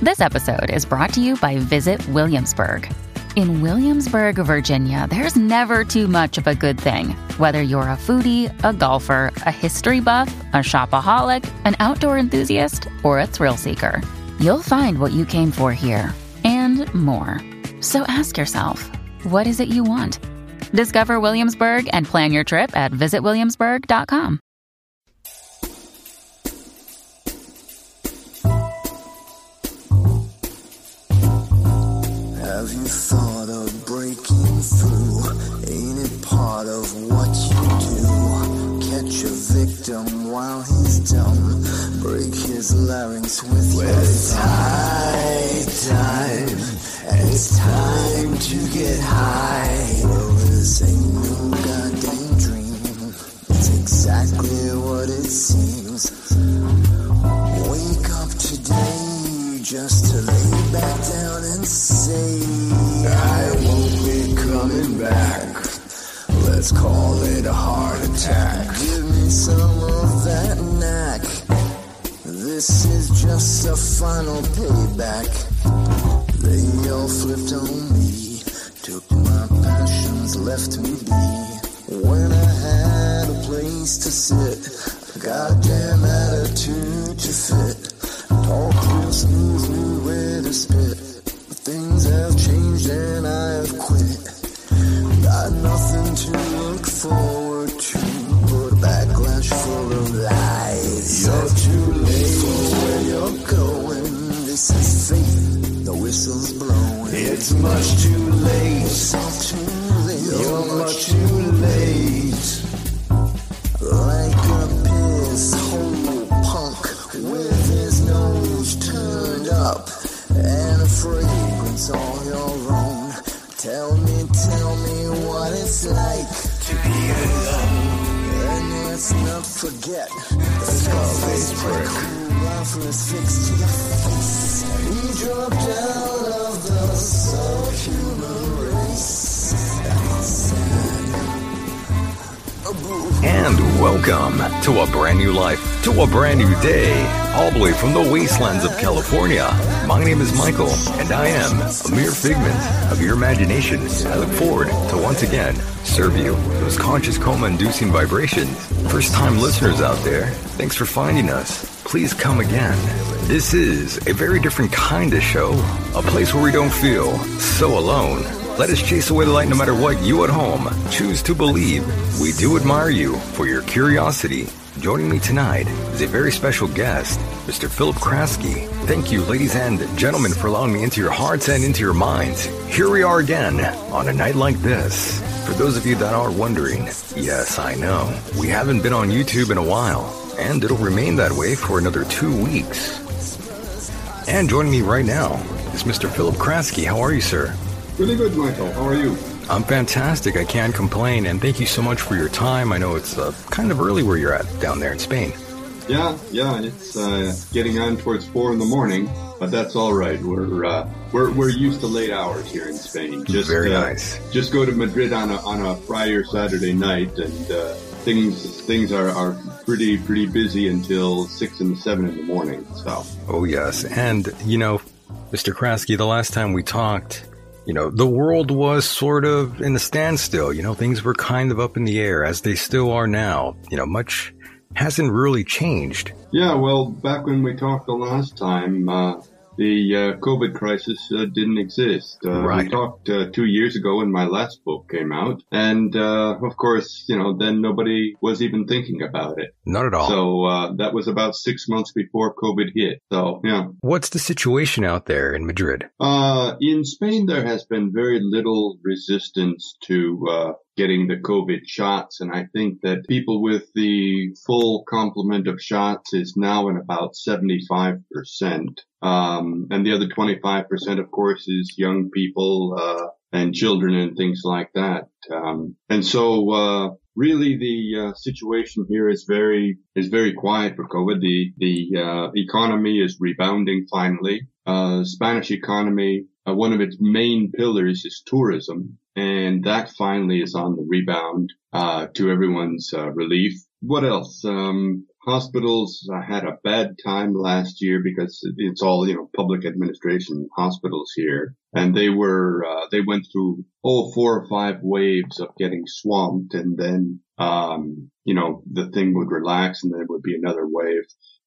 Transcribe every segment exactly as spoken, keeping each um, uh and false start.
This episode is brought to you by Visit Williamsburg. In Williamsburg, Virginia, there's never too much of a good thing. Whether you're a foodie, a golfer, a history buff, a shopaholic, an outdoor enthusiast, or a thrill seeker, you'll find what you came for here and more. So ask yourself, what is it you want? Discover Williamsburg and plan your trip at visit williamsburg dot com. Have you thought of breaking through? Ain't it part of what you do? Catch a victim while he's dumb, break his larynx with well, your tide, time, and it's time to get high. Well, this ain't no goddamn dream, it's exactly what it seems. Wake up today just to lay back down and say, I won't be coming back. Let's call it a heart attack. Give me some of that knack. This is just a final payback. They all flipped on me, took my passions, left me be. When I had a place to sit, a goddamn attitude to fit. Talk real smooth, knew where to spit. But things have changed and I've quit. Got nothing to look forward to but a backlash full of lies. You're too late for where you're going. This is fate, the whistle's blowing. It's much too late. It's all too late. You're much too late. Like a piss hole punk with his nose turned up and a fragrance all your own. Tell me, tell me what it's like to be alone. And let's not forget the skull-faced prick who offers fixed to your face. He dropped out of the subhuman race. That's sad. And welcome to a brand new life, to a brand new day, all the way from the wastelands of California. My name is Michael, and I am a mere figment of your imagination. I look forward to once again serve you those conscious coma-inducing vibrations. First-time listeners out there, thanks for finding us. Please come again. This is a very different kind of show, a place where we don't feel so alone. Let us chase away the light no matter what you at home choose to believe. We do admire you for your curiosity. Joining me tonight is a very special guest, Mister Philip Kraske. Thank you, ladies and gentlemen, for allowing me into your hearts and into your minds. Here we are again on a night like this. For those of you that are wondering, yes, I know, we haven't been on YouTube in a while, and it'll remain that way for another two weeks. And joining me right now is Mister Philip Kraske. How are you, sir? Really good, Michael. How are you? I'm fantastic. I can't complain. And thank you so much for your time. I know it's uh, kind of early where you're at down there in Spain. Yeah, yeah. It's uh, getting on towards four in the morning, but that's all right. We're uh, we're we're used to late hours here in Spain. Just, Very uh, nice. Just go to Madrid on a on a Friday or Saturday night, and uh, things things are, are pretty pretty busy until six and seven in the morning. So. Oh yes, and you know, Mister Kraske, the last time we talked, you know, the world was sort of in a standstill. You know, things were kind of up in the air, as they still are now. You know, much hasn't really changed. Yeah, well, back when we talked the last time, uh, the uh, COVID crisis uh, didn't exist. Uh, right. We talked uh, two years ago when my last book came out. And, uh, of course, you know, then nobody was even thinking about it. Not at all. So uh, that was about six months before COVID hit. So, yeah. What's the situation out there in Madrid? Uh, in Spain, there has been very little resistance to uh, getting the COVID shots. And I think that people with the full complement of shots is now in about seventy-five percent. Um, and the other twenty-five percent, of course, is young people, uh, and children and things like that. Um, and so, uh, really the, uh, situation here is very, is very quiet for COVID. The, the, uh, economy is rebounding finally. Uh, Spanish economy, uh, one of its main pillars is tourism. And that finally is on the rebound, uh, to everyone's, uh, relief. What else? Um, hospitals uh, had a bad time last year because it's all, you know, public administration hospitals here. And they were, uh, they went through, oh, four or five waves of getting swamped. And then, um, you know, the thing would relax and there would be another wave.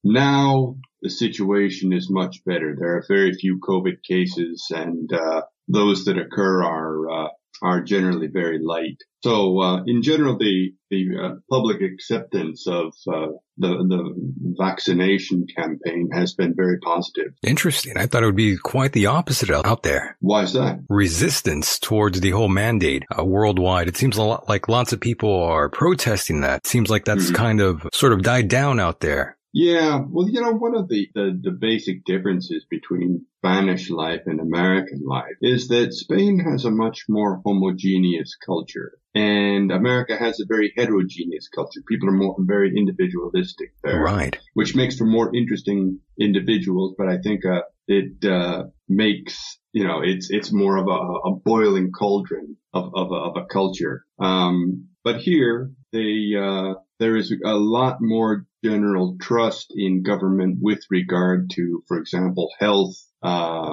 Now the situation is much better. There are very few COVID cases, and, uh, those that occur are, uh, are generally very light. So, uh, in general, the, the uh, public acceptance of, uh, the, the vaccination campaign has been very positive. Interesting. I thought it would be quite the opposite out there. Why is that? Resistance towards the whole mandate uh, worldwide. It seems a lot like lots of people are protesting that. It seems like that's mm-hmm. kind of sort of died down out there. Yeah, well, you know, one of the, the, the basic differences between Spanish life and American life is that Spain has a much more homogeneous culture, and America has a very heterogeneous culture. People are more very individualistic there, right? Which makes for more interesting individuals, but I think uh, it uh, makes, you know, it's it's more of a, a boiling cauldron of of a, of a culture. Um, but here they uh, there is a lot more general trust in government with regard to, for example, health uh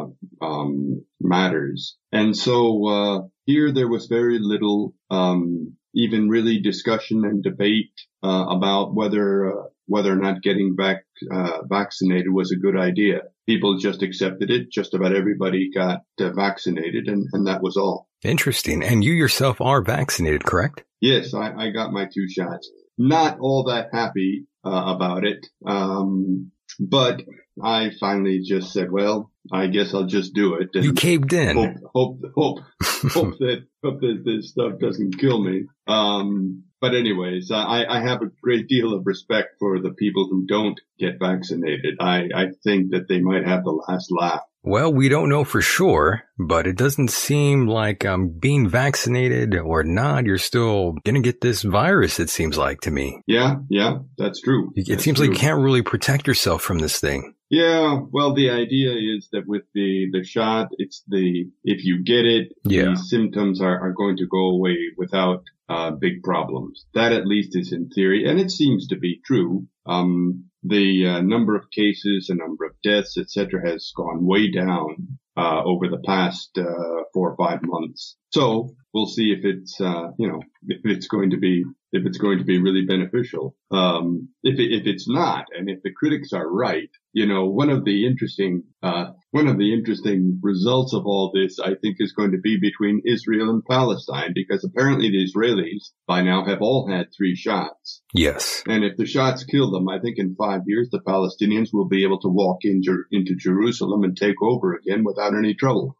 um matters. And so uh here there was very little um even really discussion and debate uh about whether uh, whether or not getting back uh vaccinated was a good idea. People just accepted it. Just about everybody got uh, vaccinated, and and that was all. Interesting. And you yourself are vaccinated, correct? Yes, I, I got my two shots. Not all that happy uh, about it. Um, but I finally just said, well, I guess I'll just do it. And you caved in. Hope, hope, hope, hope that, hope that this stuff doesn't kill me. Um, but anyways, I, I have a great deal of respect for the people who don't get vaccinated. I, I think that they might have the last laugh. Well, we don't know for sure, but it doesn't seem like um, being vaccinated or not, you're still going to get this virus, it seems like to me. Yeah, yeah, that's true. It that's seems true. like you can't really protect yourself from this thing. Yeah, well, the idea is that with the, the shot, it's the, if you get it, yeah. the symptoms are, are going to go away without uh big problems. That at least is in theory, and it seems to be true. Um, the uh, number of cases, the number of deaths, et cetera, has gone way down uh over the past uh four or five months. So we'll see if it's uh you know if it's going to be if it's going to be really beneficial. Um, if it, if it's not, and if the critics are right, you know, one of the interesting uh one of the interesting results of all this, I think, is going to be between Israel and Palestine, because apparently the Israelis by now have all had three shots. Yes. And if the shots kill them, I think in five years the Palestinians will be able to walk in Jer- into Jerusalem and take over again without any trouble.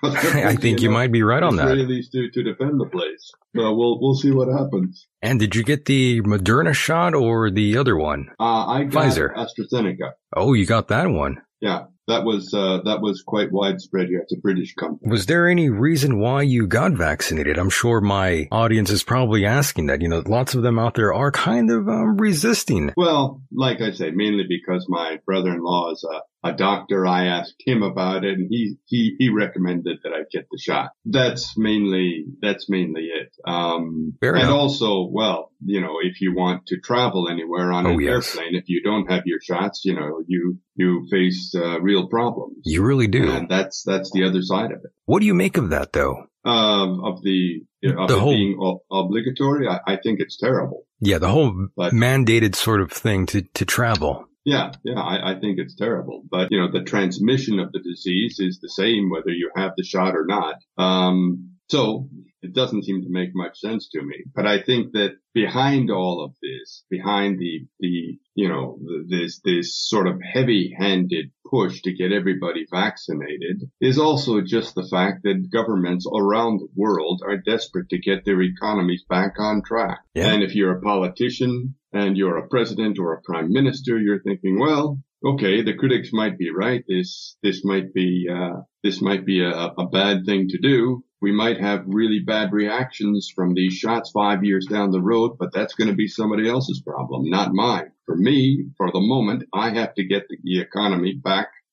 I think you, you know, might be right on that. Israelis to, to defend the place. So we'll we'll see what happens. And did you get the Moderna shot or the other one? Uh, I got Pfizer. AstraZeneca. Oh, you got that one. Yeah, that was uh, that was quite widespread here. It's a British company. Was there any reason why you got vaccinated? I'm sure my audience is probably asking that. You know, lots of them out there are kind of um, resisting. Well, like I say, mainly because my brother-in-law is a a doctor. I asked him about it, and he, he, he recommended that I get the shot. That's mainly, that's mainly it. Um, Fair and enough. also, well, you know, if you want to travel anywhere on Oh, an yes. airplane, if you don't have your shots, you know, you, you face, uh, real problems. You really do. And that's, that's the other side of it. What do you make of that, though? Um, of the, of The it whole- being o- obligatory, I, I think it's terrible. Yeah, the whole But- mandated sort of thing to, to travel. Yeah, yeah, I, I think it's terrible. But, you know, the transmission of the disease is the same whether you have the shot or not. Um, so it doesn't seem to make much sense to me. But I think that behind all of this, behind the, the, you know, this, this sort of heavy-handed push to get everybody vaccinated is also just the fact that governments around the world are desperate to get their economies back on track. Yeah. And if you're a politician and you're a president or a prime minister, you're thinking, well, okay, the critics might be right. This, this might be, uh, this might be a, a bad thing to do. We might have really bad reactions from these shots five years down the road, but that's going to be somebody else's problem, not mine. For me, for the moment, I have to get the, the economy back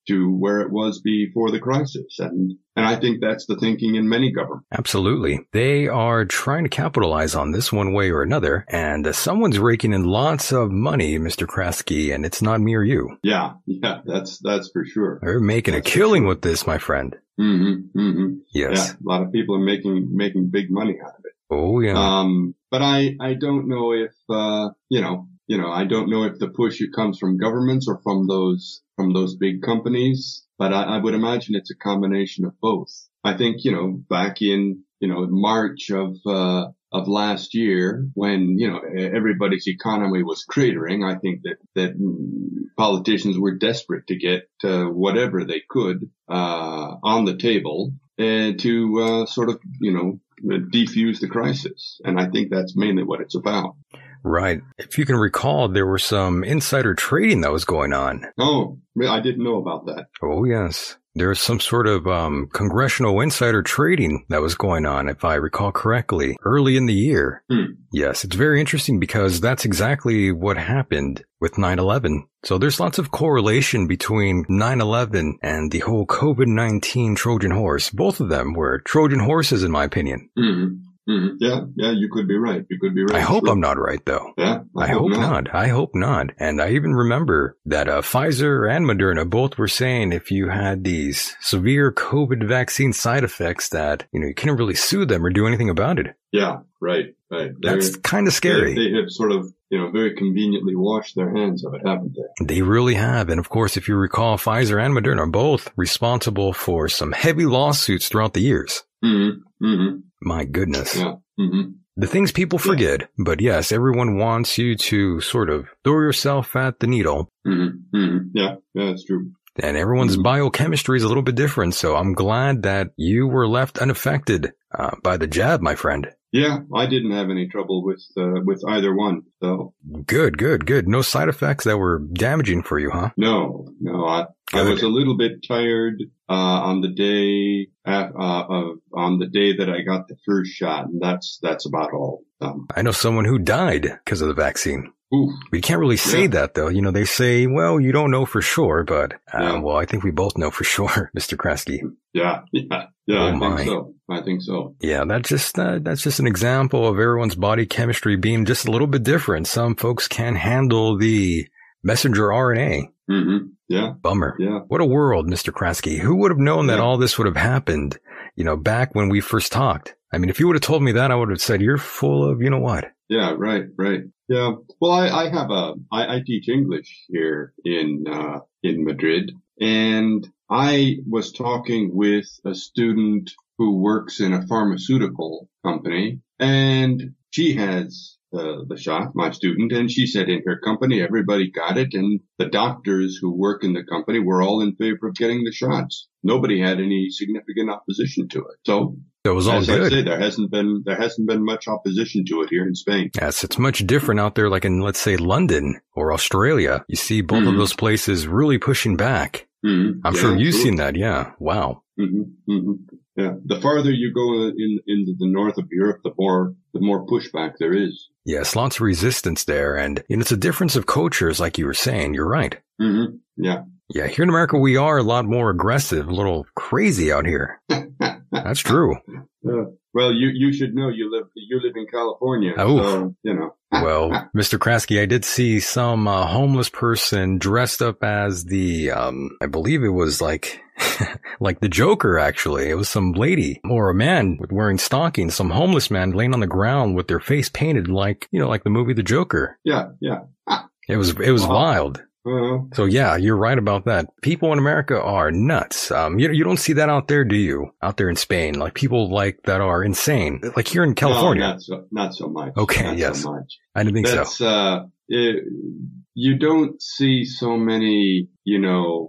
to where it was before the crisis. And, and I think that's the thinking in many governments. Absolutely. They are trying to capitalize on this one way or another. And uh, someone's raking in lots of money, Mister Kraske, and it's not me or you. Yeah. Yeah. That's, that's for sure. They're making that's a killing sure. with this, my friend. Mm-hmm. Mm-hmm. Yes. Yeah. A lot of people are making, making big money out of it. Oh, yeah. Um, but I, I don't know if, uh, you know, you know, I don't know if the push comes from governments or from those, from those big companies, but I, I would imagine it's a combination of both. I think, you know, back in, you know, March of, uh, of last year when, you know, everybody's economy was cratering, I think that, that politicians were desperate to get, uh, whatever they could, uh, on the table and to, uh, sort of, you know, defuse the crisis. And I think that's mainly what it's about. Right. If you can recall, there were some insider trading that was going on. Oh, I didn't know about that. Oh, yes. There was some sort of um, congressional insider trading that was going on, if I recall correctly, early in the year. Hmm. Yes, it's very interesting because that's exactly what happened with nine eleven. So there's lots of correlation between nine eleven and the whole COVID nineteen Trojan horse. Both of them were Trojan horses, in my opinion. Mm-hmm. Mm-hmm. Yeah, yeah, you could be right. You could be right. I hope sure. I'm not right, though. Yeah, I, I hope, hope not. not. I hope not. And I even remember that uh, Pfizer and Moderna both were saying if you had these severe COVID vaccine side effects that, you know, you couldn't really sue them or do anything about it. Yeah, right, right. They're, That's kind of scary. They, they have sort of, you know, very conveniently washed their hands of it, haven't they? They really have. And of course, if you recall, Pfizer and Moderna are both responsible for some heavy lawsuits throughout the years. Mm-hmm. Mm-hmm. My goodness. Yeah. Mm-hmm. The things people forget. Yeah. But yes, everyone wants you to sort of throw yourself at the needle. Mm-hmm. Mm-hmm. Yeah, yeah, that's true. And everyone's mm-hmm. biochemistry is a little bit different. So I'm glad that you were left unaffected uh, by the jab, my friend. Yeah, I didn't have any trouble with uh, with either one. So good, good, good. No side effects that were damaging for you, huh? No, no. I I was a little bit tired uh on the day uh, of on the day that I got the first shot, and that's that's about all. Um, I know someone who died because of the vaccine. Oof. We can't really say yeah. that, though. You know, they say, well, you don't know for sure, but, uh, yeah. well, I think we both know for sure, Mister Kraske. Yeah, yeah, yeah, oh I my. think so. I think so. Yeah, that's just, uh, that's just an example of everyone's body chemistry being just a little bit different. Some folks can handle the messenger R N A. Mm-hmm. Yeah. Bummer. Yeah. What a world, Mister Kraske. Who would have known that yeah. all this would have happened, you know, back when we first talked? I mean, if you would have told me that, I would have said, you're full of, you know what? Yeah, right, right. Yeah. Well, I, I have a, I, I teach English here in, uh, in Madrid, and I was talking with a student who works in a pharmaceutical company, and she has uh, the shot, my student, and she said in her company, everybody got it, and the doctors who work in the company were all in favor of getting the shots. Nobody had any significant opposition to it. So, It was all as good. I say, there hasn't been there hasn't been much opposition to it here in Spain. Yes, it's much different out there, like in, let's say, London or Australia. You see both mm-hmm. of those places really pushing back. Mm-hmm. I'm yeah, sure you've absolutely. seen that. Yeah. Wow. Mm-hmm. Mm-hmm. Yeah. The farther you go in into the north of Europe, the more the more pushback there is. Yes, lots of resistance there, and you know, it's a difference of cultures, like you were saying. You're right. Mm-hmm. Yeah. Yeah, here in America, we are a lot more aggressive, a little crazy out here. That's true. Uh, well, you you should know you live you live in California, oh. so you know. Well, Mister Kraske, I did see some uh, homeless person dressed up as the, um, I believe it was like, like the Joker. Actually, it was some lady or a man wearing stockings, some homeless man laying on the ground with their face painted like, you know, like the movie The Joker. Yeah, yeah. It was it was wow. wild. Uh-huh. So yeah, you're right about that. People in America are nuts. Um, you you don't see that out there, do you? Out there in Spain, like people like that are insane. Like here in California, no, not so not so much. Okay, not yes, so much. I didn't think That's, so. Uh, it, you don't see so many, you know,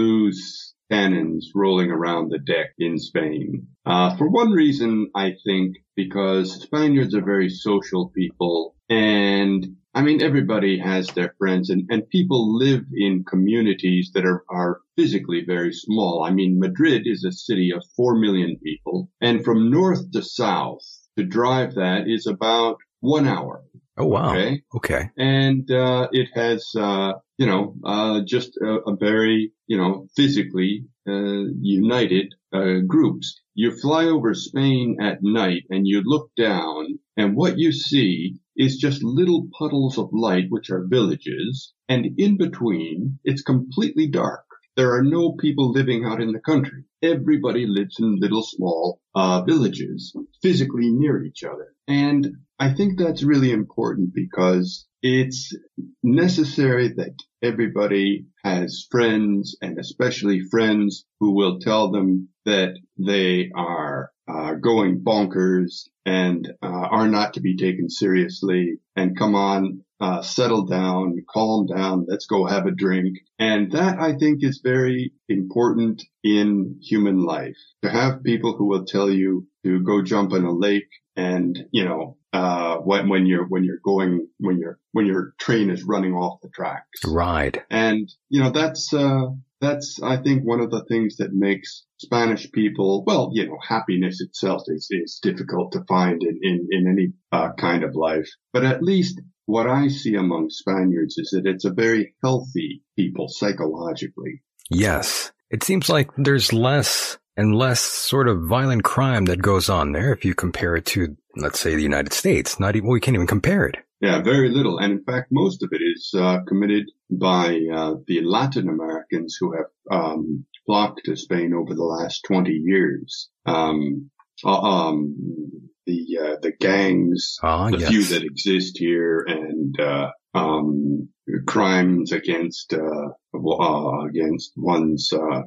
loose cannons rolling around the deck in Spain. Uh, for one reason, I think because Spaniards are very social people, and I mean, everybody has their friends, and, and people live in communities that are, are physically very small. I mean, Madrid is a city of four million people, and from north to south, to drive that is about one hour. Oh, wow. Okay. Okay. And, uh, it has, uh, you know, uh, just a, a very, you know, physically, uh, united, uh, groups. You fly over Spain at night and you look down and what you see is just little puddles of light, which are villages. And in between, it's completely dark. There are no people living out in the country. Everybody lives in little small uh villages, physically near each other. And I think that's really important because it's necessary that everybody has friends, and especially friends who will tell them that they are uh going bonkers and uh, are not to be taken seriously, and come on, Uh, settle down, calm down, let's go have a drink. And that, I think, is very important in human life. To have people who will tell you to go jump in a lake and, you know, uh, when, when you're, when you're going, when your, when your train is running off the tracks. Right. And, you know, that's, uh, that's, I think, one of the things that makes Spanish people, well, you know, happiness itself is, is difficult to find in, in, in any, uh, kind of life. But at least what I see among Spaniards is that it's a very healthy people psychologically. Yes. It seems like there's less and less sort of violent crime that goes on there if you compare it to, let's say, the United States. Not even, we can't even compare it. Yeah, very little. And in fact, most of it is uh, committed by uh, the Latin Americans who have um, flocked to Spain over the last twenty years. Um, uh, um, the uh, the gangs, ah, the yes. few that exist here, and uh, um, crimes against uh, uh, against one's uh,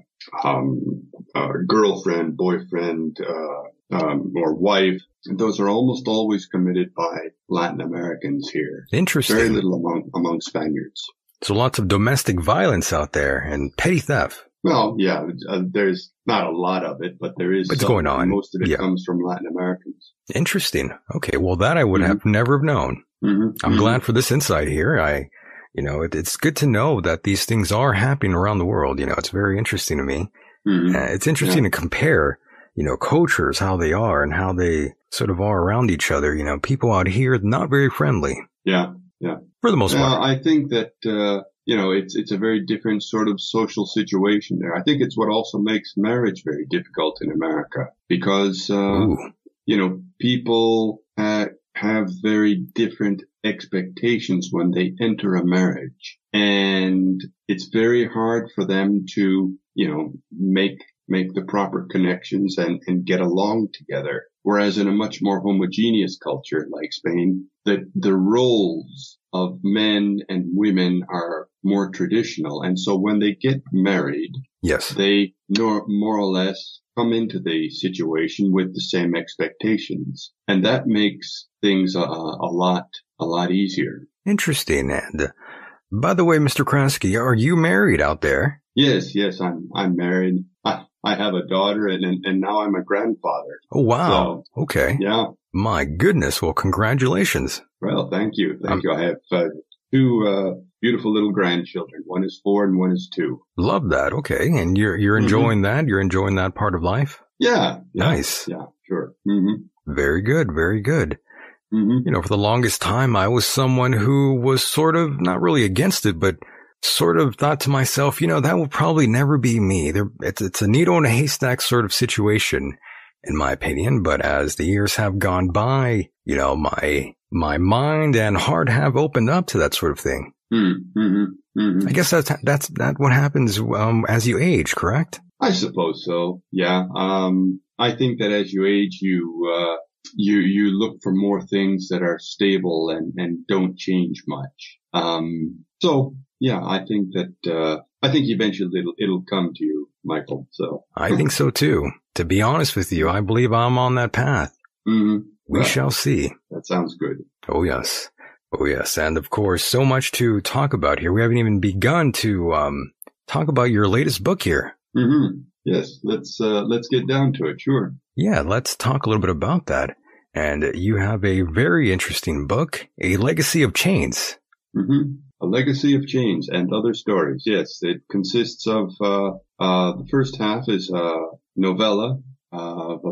um, uh, girlfriend, boyfriend, uh, um, or wife. Those are almost always committed by Latin Americans here. Interesting. Very little among among Spaniards. So lots of domestic violence out there and petty theft. Well, yeah, uh, there's not a lot of it, but there is. It's some, going on. Most of it Yeah. comes from Latin Americans. Interesting. Okay. Well, that I would Mhm. have never have known. Mm-hmm. I'm mm-hmm. glad for this insight here. I, you know, it, it's good to know that these things are happening around the world. You know, it's very interesting to me. Mm-hmm. Uh, it's interesting Yeah. to compare, you know, cultures, how they are and how they sort of are around each other. You know, people out here, not very friendly Yeah, yeah. for the most Now, part. I think that, uh, you know, it's, it's a very different sort of social situation there. I think it's what also makes marriage very difficult in America because, uh, Ooh, you know, people uh, have very different expectations when they enter a marriage, and it's very hard for them to, you know, make make the proper connections and, and get along together. Whereas in a much more homogeneous culture like Spain, the the roles of men and women are more traditional, and so when they get married, yes. they nor, more or less come into the situation with the same expectations. And that makes things a, a lot, a lot easier. Interesting. And uh, by the way, Mister Kraske, are you married out there? Yes, yes, I'm, I'm married. I, I have a daughter and, and, and now I'm a grandfather. Oh, wow. So, Okay. yeah. My goodness. Well, congratulations. Well, thank you. Thank Um, you. I have uh, two, uh, beautiful little grandchildren. One is four and one is two. Love that. Okay. And you're, you're Mhm. enjoying that? You're enjoying that part of life? Yeah. yeah Nice. Yeah, sure. Mm-hmm. Very good. Very good. Mm-hmm. You know, for the longest time, I was someone who was sort of not really against it, but sort of thought to myself, you know, that will probably never be me. There, it's, it's a needle in a haystack sort of situation, in my opinion. But as the years have gone by, you know, my, my mind and heart have opened up to that sort of thing. Mm-hmm. Mm-hmm. I guess that's, that's, that what happens, um, as you age, correct? I suppose so. Yeah. Um, I think that as you age, you, uh, you, you look for more things that are stable and, and don't change much. Um, so yeah, I think that, uh, I think eventually it'll, it'll come to you, Michael. So I think so too. To be honest with you, I believe I'm on that path. mm-hmm. We Well, shall see. that sounds good. Oh, yes. Oh, yes. And of course, so much to talk about here. We haven't even begun to um, talk about your latest book here. Mm-hmm. Yes. Let's, uh, let's get down to it. Sure. Yeah, let's talk a little bit about that. And you have a very interesting book, A Legacy of Chains. Mm-hmm. A Legacy of Chains and Other Stories. Yes. It consists of, uh, uh, the first half is a novella, uh, of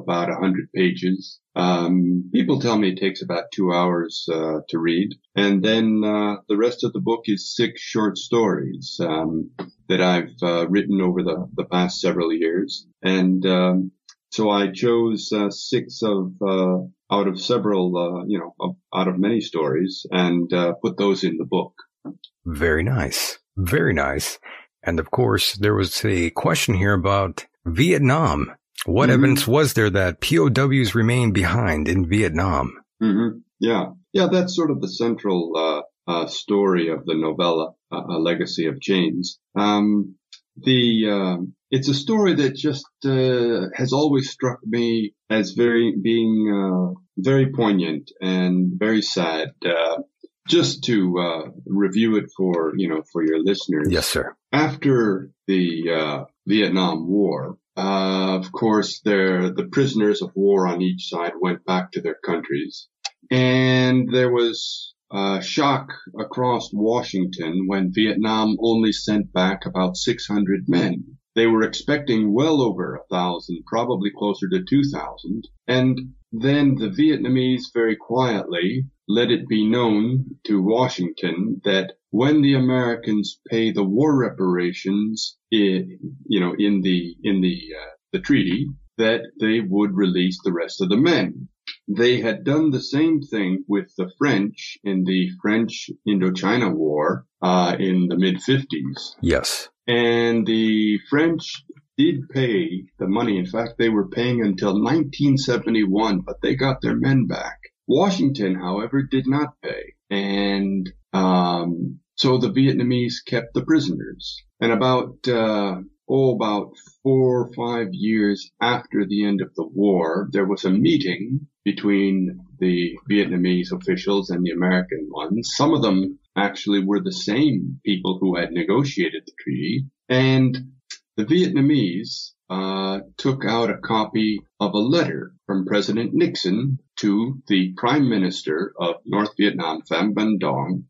about one hundred pages. Um, people tell me it takes about two hours uh, to read. And then uh, the rest of the book is six short stories um, that I've uh, written over the, the past several years. And um, so I chose uh, six of uh, out of several, uh, you know, of, out of many stories and uh, put those in the book. Very nice. Very nice. And of course, there was a question here about Vietnam. What mm-hmm. evidence was there that P O Ws remained behind in Vietnam? Mm-hmm. Yeah. Yeah, that's sort of the central uh, uh, story of the novella, uh, A Legacy of Chains. Um, the uh, it's a story that just uh, has always struck me as very being uh, very poignant and very sad. Uh, just to uh, review it for you know for your listeners. Yes, sir. After the uh, Vietnam War, uh, of course, there the prisoners of war on each side went back to their countries, and there was uh, shock across Washington when Vietnam only sent back about six hundred men. They were expecting well over a thousand, probably closer to two thousand. And then the Vietnamese very quietly let it be known to Washington that when the Americans pay the war reparations, in, you know, in the in the uh, the treaty, that they would release the rest of the men. They had done the same thing with the French in the French Indochina War uh, in the mid fifties. Yes. And the French did pay the money. In fact, they were paying until nineteen seventy-one, but they got their men back. Washington, however, did not pay. And um so the Vietnamese kept the prisoners. And about, uh oh, about four or five years after the end of the war, there was a meeting between the Vietnamese officials and the American ones. Some of them actually were the same people who had negotiated the treaty. And the Vietnamese uh took out a copy of a letter from President Nixon to the Prime Minister of North Vietnam, Pham Van Dong,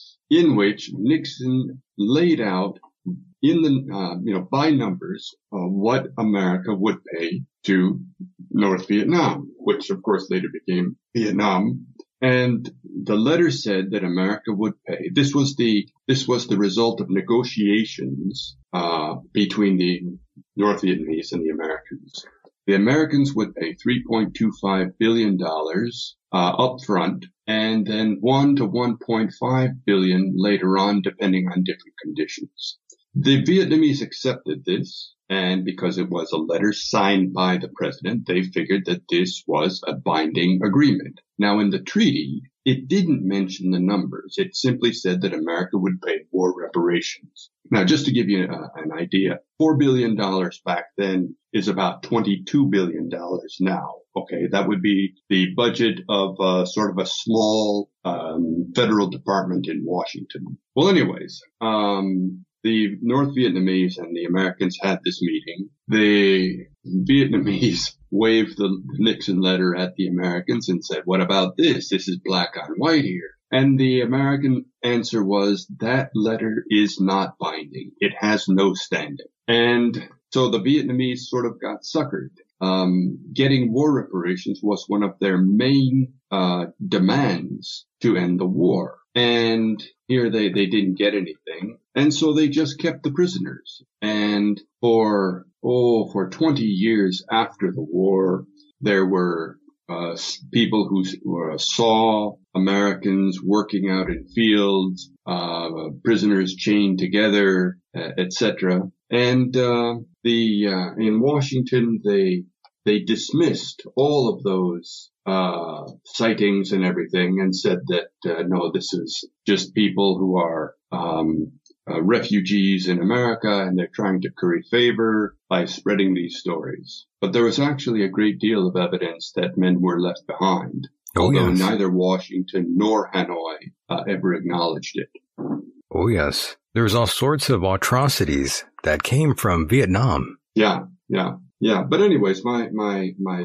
in which Nixon laid out in the, uh, you know, by numbers, uh, what America would pay to North Vietnam, which of course later became Vietnam. And the letter said that America would pay. This was the, this was the result of negotiations, uh, between the North Vietnamese and the Americans. The Americans would pay three point two five billion dollars, uh, up front, and then one to one point five billion later on, depending on different conditions. The Vietnamese accepted this, and because it was a letter signed by the president, they figured that this was a binding agreement. Now, in the treaty, it didn't mention the numbers. It simply said that America would pay war reparations. Now, just to give you a, an idea, four billion dollars back then is about twenty-two billion dollars now. Okay, that would be the budget of uh, sort of a small um, federal department in Washington. Well, anyways, um, the North Vietnamese and the Americans had this meeting. The Vietnamese waved the Nixon letter at the Americans and said, "What about this? This is black on white here." And the American answer was, that letter is not binding. It has no standing. And so the Vietnamese sort of got suckered. Um, getting war reparations was one of their main uh demands to end the war. And here they, they didn't get anything. And so they just kept the prisoners. And for, oh, for twenty years after the war, there were uh people who uh, saw Americans working out in fields, uh prisoners chained together, uh, et cetera. And uh the uh in Washington, they they dismissed all of those uh sightings and everything and said that uh, no, this is just people who are um uh, refugees in America, and they're trying to curry favor by spreading these stories. But there was actually a great deal of evidence that men were left behind, oh, although yes. neither Washington nor Hanoi uh, ever acknowledged it. Oh, yes. There was all sorts of atrocities that came from Vietnam. Yeah, yeah, yeah. But anyways, my, my, my,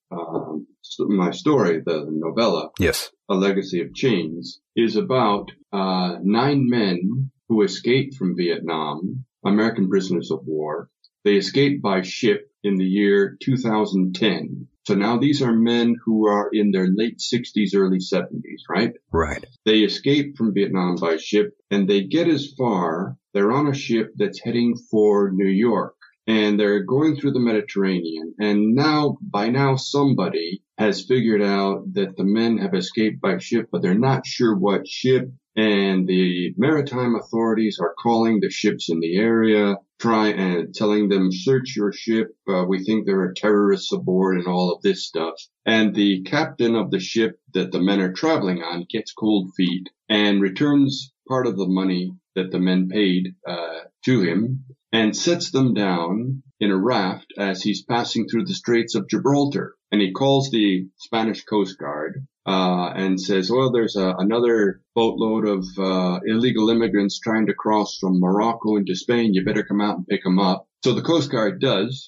um, my story, the novella, yes, A Legacy of Chains, is about, uh, nine men who escaped from Vietnam, American prisoners of war. They escaped by ship in the year two thousand ten. So now these are men who are in their late sixties, early seventies, right? Right. They escape from Vietnam by ship, and they get as far, they're on a ship that's heading for New York, and they're going through the Mediterranean. And now, by now, somebody has figured out that the men have escaped by ship, but they're not sure what ship. And the maritime authorities are calling the ships in the area, try and telling them, search your ship. Uh, we think there are terrorists aboard and all of this stuff. And the captain of the ship that the men are traveling on gets cold feet and returns part of the money that the men paid uh, to him and sets them down in a raft as he's passing through the Straits of Gibraltar. And he calls the Spanish Coast Guard uh and says, well, there's a, another boatload of uh illegal immigrants trying to cross from Morocco into Spain. You better come out and pick them up. So the Coast Guard does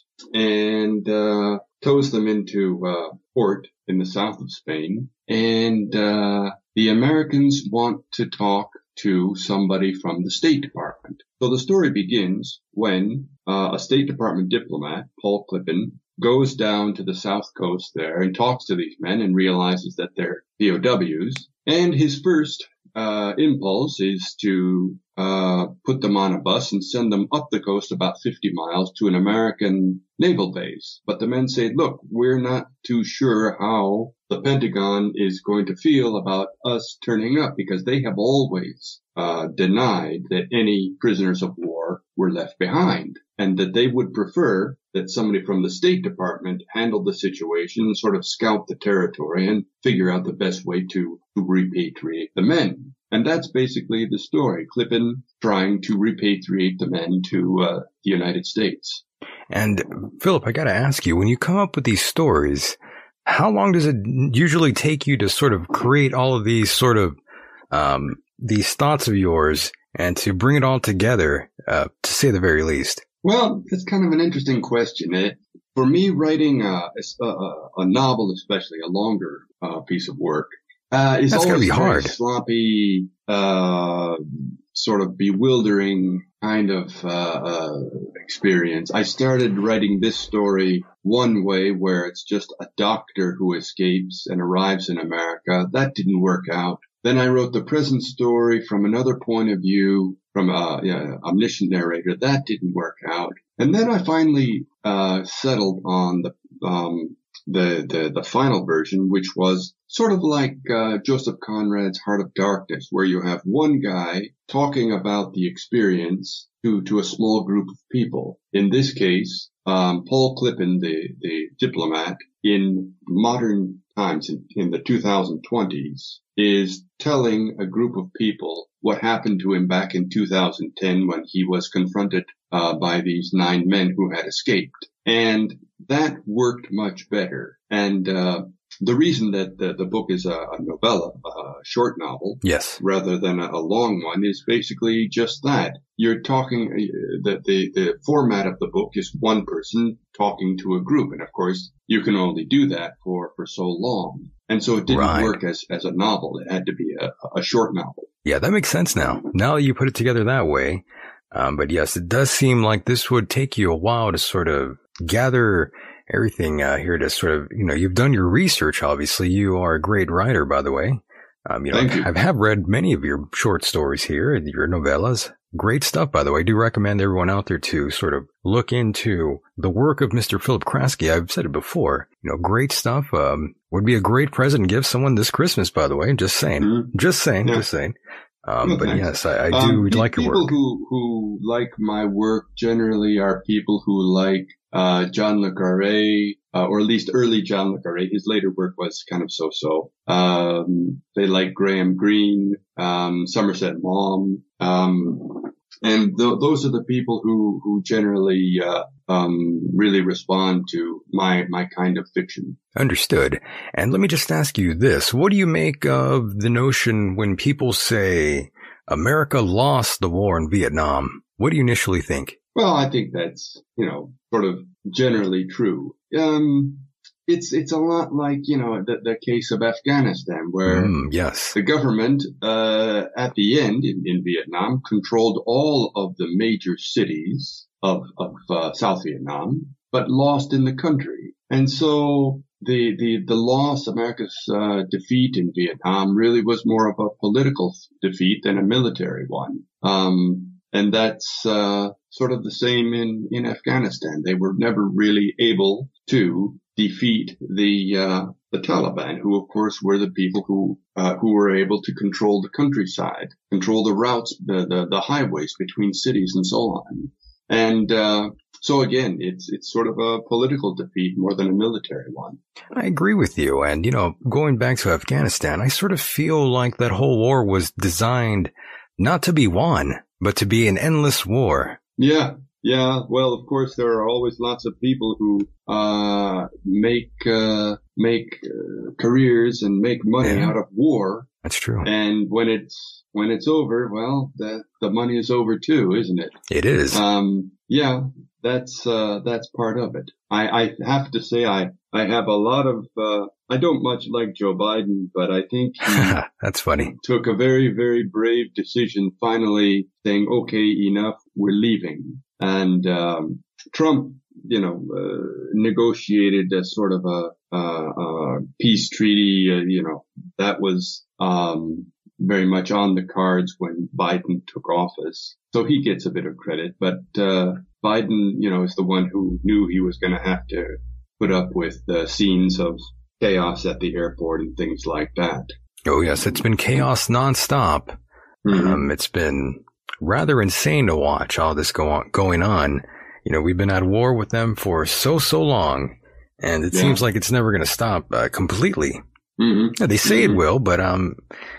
and uh tows them into uh port in the south of Spain. And uh the Americans want to talk to somebody from the State Department. So the story begins when uh, a State Department diplomat, Paul Clippen, goes down to the south coast there and talks to these men and realizes that they're P O Ws. And his first uh impulse is to uh put them on a bus and send them up the coast about fifty miles to an American naval base. But the men say, look, we're not too sure how the Pentagon is going to feel about us turning up, because they have always uh denied that any prisoners of war were left behind, and that they would prefer that somebody from the State Department handle the situation, sort of scout the territory and figure out the best way to, to repatriate the men. And that's basically the story. Clippen trying to repatriate the men to uh, the United States. And Philip, I got to ask you, when you come up with these stories, how long does it usually take you to sort of create all of these sort of um, these thoughts of yours and to bring it all together, uh, to say the very least? Well, that's kind of an interesting question. It, for me, writing a, a, a novel, especially a longer uh, piece of work, uh, is that's always be a very hard. sloppy, uh, sort of bewildering kind of uh, uh, experience. I started writing this story one way, where it's just a doctor who escapes and arrives in America. That didn't work out. Then I wrote the present story from another point of view, from a yeah, omniscient narrator. That didn't work out. And then I finally uh settled on the um the the the final version, which was sort of like uh Joseph Conrad's Heart of Darkness, where you have one guy talking about the experience to to a small group of people. In this case, um Paul Clippen, the the diplomat, in modern times, in, in the two thousand twenties, is telling a group of people what happened to him back in two thousand ten when he was confronted uh, by these nine men who had escaped. And that worked much better. And uh, the reason that the, the book is a, a novella, a short novel, yes, rather than a, a long one, is basically just that. You're talking, uh, the, the, the format of the book is one person talking to a group. And of course, you can only do that for, for so long. And so it didn't right. work as, as a novel. It had to be a, a short novel. Yeah, that makes sense now. Now that you put it together that way. Um, but yes, it does seem like this would take you a while to sort of gather everything uh, here to sort of, you know, you've done your research, obviously. You are a great writer, by the way. Um, you know, Thank you. I have read many of your short stories here, your novellas. Great stuff, by the way. I do recommend everyone out there to sort of look into the work of Mister Philip Kraske. I've said it before. You know, great stuff. Um, would be a great present to give someone this Christmas, by the way. Just saying. Mm-hmm. Just saying. Yeah. Just saying. Um, well, but thanks. yes, I, I do um, like your work. People who, who like my work generally are people who like uh John le Carré, uh, or at least early John le Carré. His later work was kind of so-so. Um, they like Graham Greene, um, Somerset Maugham, um, and th- those are the people who who generally uh, um really respond to my my kind of fiction. Understood. And let me just ask you this. What do you make of the notion when people say America lost the war in Vietnam? What do you initially think? Well, I think that's, you know, sort of generally true. Um, it's, it's a lot like, you know, the, the case of Afghanistan, where mm, yes. the government, uh, at the end in, in Vietnam controlled all of the major cities of, of, uh, South Vietnam. but lost in the country. And so the the the loss, America's uh, defeat in Vietnam, really was more of a political defeat than a military one. Um, and that's uh, sort of the same in in Afghanistan. They were never really able to defeat the uh, the Taliban, who of course were the people who uh, who were able to control the countryside, control the routes, the the, the highways between cities, and so on. And uh, so again, it's it's sort of a political defeat more than a military one. I agree with you. And, you know, going back to Afghanistan, I sort of feel like that whole war was designed not to be won, but to be an endless war. Yeah. Yeah. Well, of course, there are always lots of people who uh make uh make uh, careers and make money Yeah. out of war. That's true. And when it's when it's over, well, the the money is over too, isn't it? It is. Um, yeah, that's uh, that's part of it. I, I have to say, I I have a lot of. Uh, I don't much like Joe Biden, but I think he That's funny. took a very very brave decision, finally saying, "Okay, enough, we're leaving." And um, Trump, you know, uh, negotiated a sort of a, a, a peace treaty. Uh, you know, that was. Um, very much on the cards when Biden took office. So he gets a bit of credit, but, uh, Biden, you know, is the one who knew he was going to have to put up with the scenes of chaos at the airport and things like that. Oh, yes. It's been chaos nonstop. Mm-hmm. Um, it's been rather insane to watch all this go on, going on. You know, we've been at war with them for so, so long, and it Yeah. seems like it's never going to stop uh, completely. Mm-hmm. Yeah, they say Mm-hmm. it will, but, um,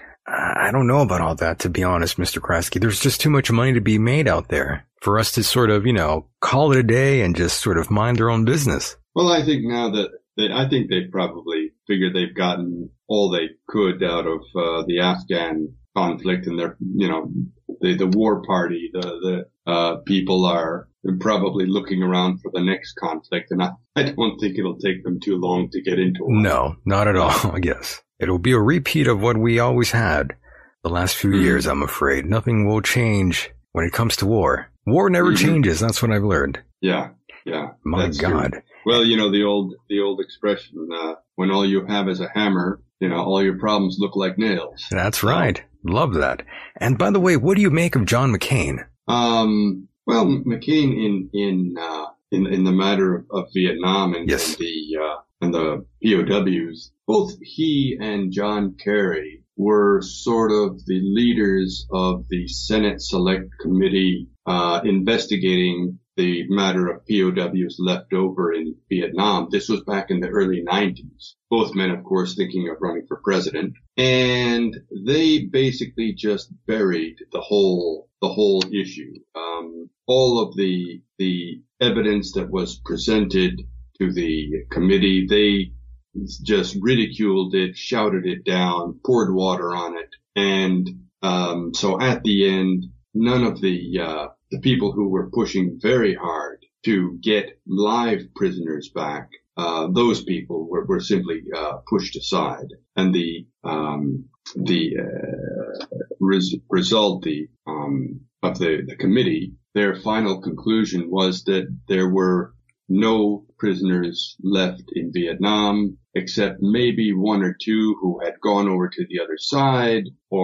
I don't know about all that, to be honest, Mister Kraske. There's just too much money to be made out there for us to sort of, you know, call it a day and just sort of mind their own business. Well, I think now that they, I think they probably figured they've gotten all they could out of uh, the Afghan conflict, and they're, you know, the the war party, the the uh, people are probably looking around for the next conflict, and I, I don't think it'll take them too long to get into it. No, not at all, I guess. It'll be a repeat of what we always had the last few Mm. years, I'm afraid. Nothing will change when it comes to war. War never Mhm. changes. That's what I've learned. Yeah, yeah. My that's true. God. Well, you know, the old, the old expression, uh, when all you have is a hammer, you know, all your problems look like nails. That's right. Love that. And by the way, what do you make of John McCain? Um, well, McCain in, in, uh, in, in the matter of, of Vietnam and, Yes. and the, uh, and the P O Ws, both he and John Kerry were sort of the leaders of the Senate Select Committee, uh, investigating the matter of P O Ws left over in Vietnam. This was back in the early nineties. Both men, of course, thinking of running for president. And they basically just buried the whole, the whole issue. Um, all of the, the evidence that was presented to the committee, they just ridiculed it, shouted it down, poured water on it. And, um, so at the end, none of the, uh, the people who were pushing very hard to get live prisoners back, uh, those people were, were simply, uh, pushed aside. And the, um, the, uh, res- result, the, um, of the, the committee, their final conclusion was that there were no prisoners left in Vietnam, except maybe one or two who had gone over to the other side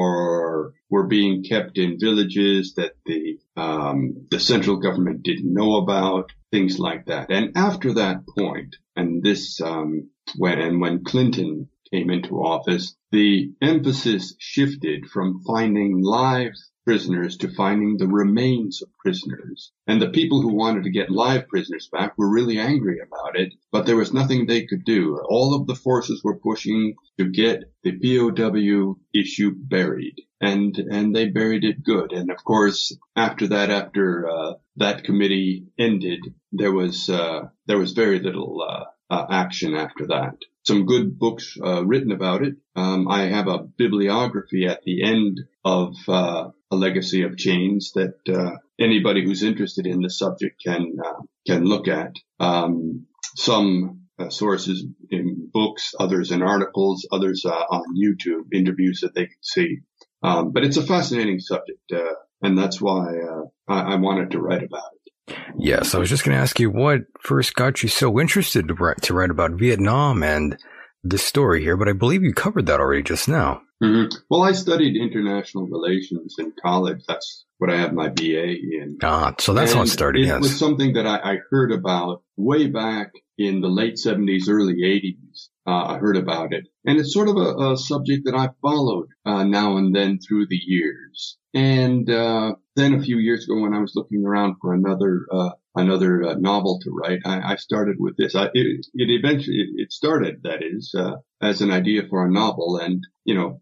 or were being kept in villages that the um, the central government didn't know about, things like that. And after that point, and this um, when and when Clinton came into office, the emphasis shifted from finding live prisoners to finding the remains of prisoners. And the people who wanted to get live prisoners back were really angry about it, but there was nothing they could do. All of the forces were pushing to get the P O W issue buried, and and they buried it good. And of course, after that, after uh, that committee ended, there was uh, there was very little uh, uh, action after that. Some good books uh, written about it. Um, I have a bibliography at the end of uh, A Legacy of Chains that uh, anybody who's interested in the subject can uh, can look at. Um, some uh, sources in books, others in articles, others uh, on YouTube, interviews that they can see. Um, but it's a fascinating subject, uh, and that's why uh, I, I wanted to write about it. Yes, I was just going to ask you what first got you so interested to write, to write about Vietnam and this story here, but I believe you covered that already just now. Mm-hmm. Well, I studied international relations in college. That's what I have my B A in. Ah, so that's and how it started, it yes. It was something that I, I heard about way back in the late seventies, early eighties. Uh, I heard about it. And it's sort of a, a subject that I followed uh, now and then through the years. And uh, then a few years ago when I was looking around for another uh, another uh, novel to write, I, I started with this. I, it, it eventually, it, it started, that is, uh, as an idea for a novel, and, you know,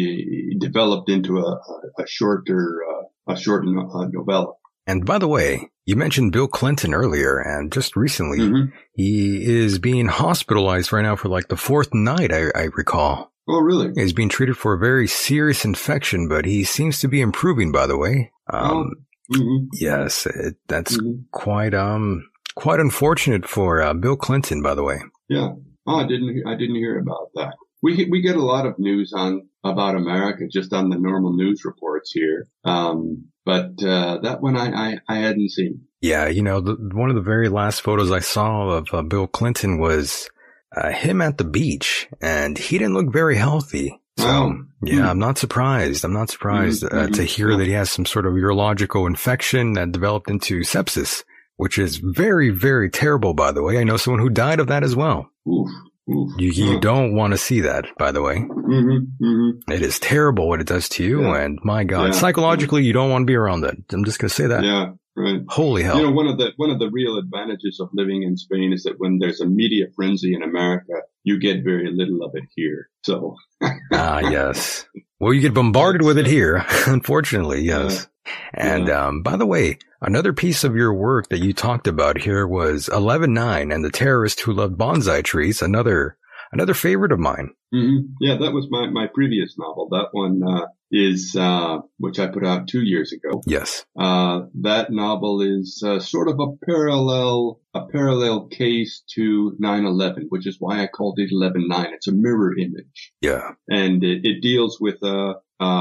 it developed into a, a, a shorter, uh, a short no, uh, novella. And by the way, you mentioned Bill Clinton earlier, and just recently, mm-hmm. he is being hospitalized right now for like the fourth night, I, I recall. Oh, really? He's being treated for a very serious infection, but he seems to be improving, by the way. Um, oh. mm-hmm. Yes, it, that's mm-hmm. quite, um, quite unfortunate for uh, Bill Clinton, by the way. Yeah. Oh, I didn't, I didn't hear about that. We, we get a lot of news on, about America just on the normal news reports here. Um, but, uh, that one I, I, I hadn't seen. Yeah. You know, the, one of the very last photos I saw of uh, Bill Clinton was, uh, him at the beach, and he didn't look very healthy. So, oh. yeah, mm. I'm not surprised. I'm not surprised mm-hmm. uh, to hear yeah. that he has some sort of urological infection that developed into sepsis, which is very, very terrible, by the way. I know someone who died of that as well. Oof. Oof. You, you yeah. don't want to see that, by the way. Mm-hmm, mm-hmm. It is terrible what it does to you, yeah. and my God, yeah. psychologically, you don't want to be around that. I'm just going to say that. Yeah, right. Holy hell! You know, one of the one of the real advantages of living in Spain is that when there's a media frenzy in America, you get very little of it here. So. Ah, yes. Well, you get bombarded with it here, unfortunately. Yes. Yeah. And, yeah. um, by the way, another piece of your work that you talked about here was eleven nine and the terrorist who loved bonsai trees. Another, another favorite of mine. Mm-hmm. Yeah, that was my, my previous novel. That one, uh, is, uh, which I put out two years ago. Yes. Uh, that novel is, uh, sort of a parallel, a parallel case to nine eleven, which is why I called it eleven nine. It's a mirror image. Yeah. And it, it deals with, uh,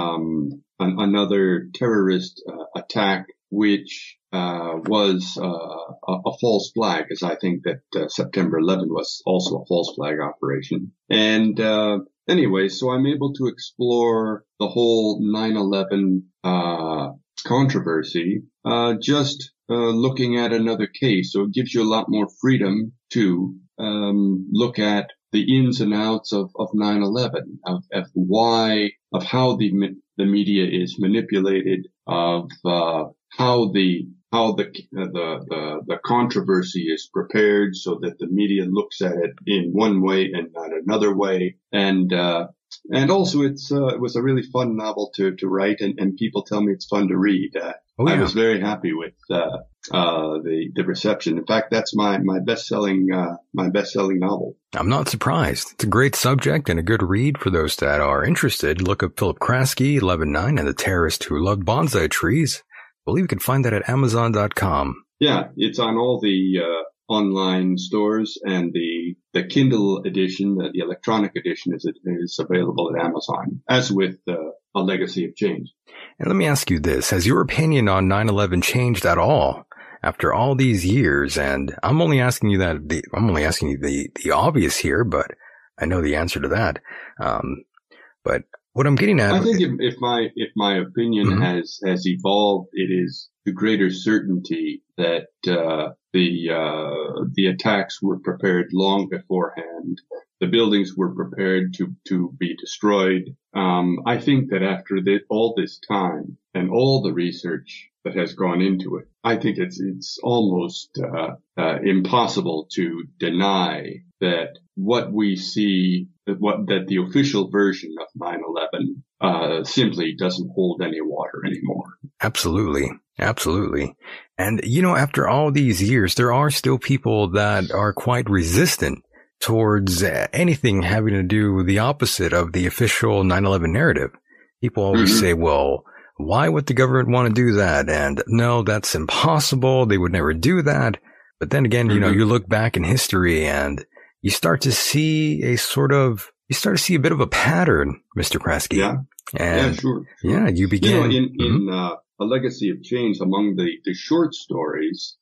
um, an, another terrorist uh, attack, which, uh, was, uh, a, a false flag, as I think that, uh, September eleventh was also a false flag operation. And, uh, anyway, so I'm able to explore the whole nine eleven, uh, controversy, uh, just, uh, looking at another case. So it gives you a lot more freedom to, um, look at the ins and outs of, of nine eleven, of, of why, of how the, the media is manipulated, of, uh, how the, how the, the, the, the controversy is prepared so that the media looks at it in one way and not another way. And, uh, and also it's, uh, it was a really fun novel to, to write, and, and people tell me it's fun to read. Uh, oh, yeah. I was very happy with, uh, uh, the, the reception. In fact, that's my, my best-selling, uh, my best-selling novel. I'm not surprised. It's a great subject and a good read for those that are interested. Look up Philip Kraske, eleven nine, and the terrorist who loved bonsai trees. I believe you can find that at amazon dot com. Yeah, it's on all the, uh, online stores, and the, the Kindle edition, the, the electronic edition is, is available at Amazon, as with, uh, A Legacy of Change. And let me ask you this. Has your opinion on nine eleven changed at all after all these years? And I'm only asking you that, the, I'm only asking you the, the obvious here, but I know the answer to that. Um, but what I'm getting at, I think if, if my if my opinion mm-hmm. has has evolved, it is to greater certainty that uh, the uh, the attacks were prepared long beforehand. The buildings were prepared to to be destroyed. Um, I think that after the, all this time and all the research that has gone into it, I think it's it's almost uh, uh, impossible to deny that what we see, that what that the official version of nine eleven uh, simply doesn't hold any water anymore. Absolutely, absolutely. And you know, after all these years, there are still people that are quite resistant towards anything having to do with the opposite of the official nine eleven narrative. People always mm-hmm. say, well, why would the government want to do that? And no, that's impossible. They would never do that. But then again, mm-hmm. you know, you look back in history and you start to see a sort of, you start to see a bit of a pattern, Mister Kraske. Yeah. And yeah, sure, sure. Yeah, you begin. You know, in, mm-hmm. in, uh, A Legacy of Change, among the, the short stories,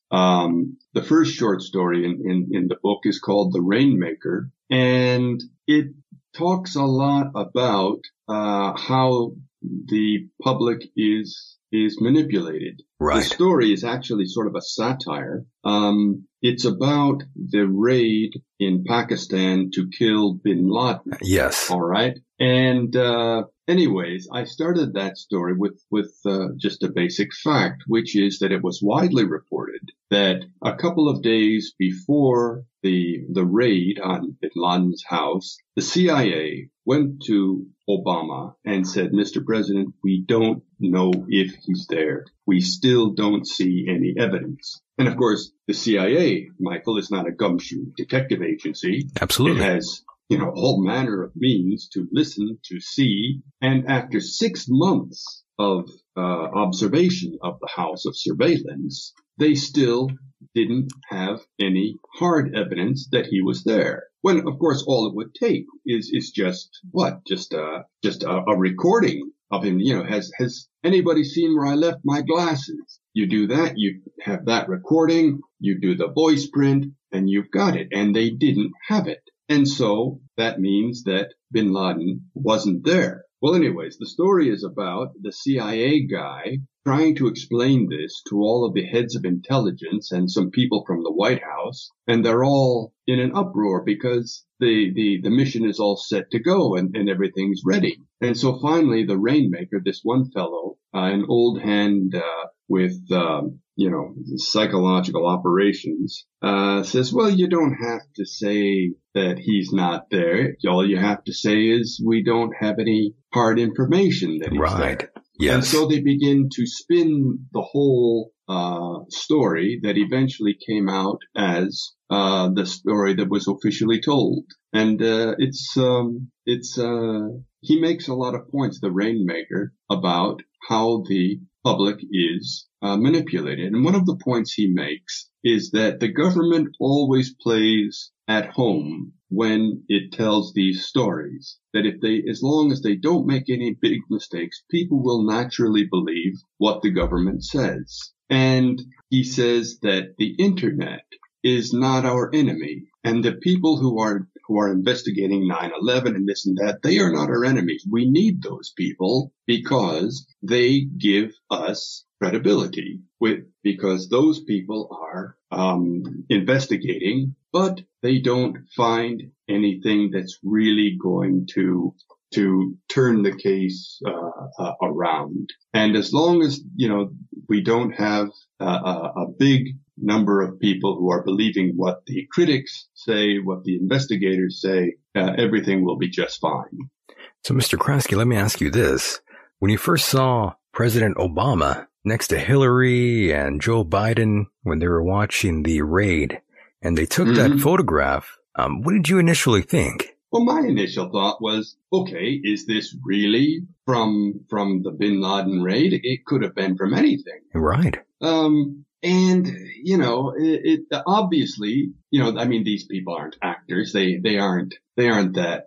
Um, the first short story in, in, in the book is called The Rainmaker, and it talks a lot about uh, how the public is is manipulated. Right. The story is actually sort of a satire. Um, it's about the raid in Pakistan to kill bin Laden. Yes. All right. And uh anyways, I started that story with with uh, just a basic fact, which is that it was widely reported that a couple of days before the the raid on bin Laden's house, the C I A went to Obama and said, Mister President, we don't know if he's there. We still don't see any evidence. And of course, the C I A, Michael, is not a gumshoe detective agency. Absolutely. It has, you know, a whole manner of means to listen, to see. And after six months of uh, observation of the house, of surveillance, they still didn't have any hard evidence that he was there. When, of course, all it would take is is just what? Just uh just a, a recording of him. You know, has has anybody seen where I left my glasses? You do that, you have that recording, you do the voice print, and you've got it. And they didn't have it. And so that means that bin Laden wasn't there. Well, anyways, the story is about the C I A guy trying to explain this to all of the heads of intelligence and some people from the White House. And they're all in an uproar because the, the, the mission is all set to go and, and everything's ready. And so finally, the Rainmaker, this one fellow, uh, an old hand uh, with, um, you know, psychological operations, uh, says, well, you don't have to say that he's not there. All you have to say is we don't have any hard information that he's right. there. Yes. And so they begin to spin the whole uh story that eventually came out as uh the story that was officially told. And uh it's um it's uh he makes a lot of points, the Rainmaker, about how the public is uh, manipulated. And one of the points he makes is that the government always plays at home when it tells these stories, that if they, as long as they don't make any big mistakes, people will naturally believe what the government says. And he says that the internet is not our enemy, and the people who are who are investigating nine eleven and this and that, they are not our enemies. We need those people because they give us credibility, with because those people are um investigating, but they don't find anything that's really going to to turn the case uh, uh, around. And as long as, you know, we don't have uh, a, a big number of people who are believing what the critics say, what the investigators say, uh, everything will be just fine. So, Mister Kraske, let me ask you this. When you first saw President Obama next to Hillary and Joe Biden when they were watching the raid and they took mm-hmm. that photograph, um, what did you initially think? Well, my initial thought was, okay, is this really from from the bin Laden raid? It could have been from anything. Right. Um, and, you know, it, it obviously, you know, I mean, these people aren't actors. They, they aren't, they aren't that,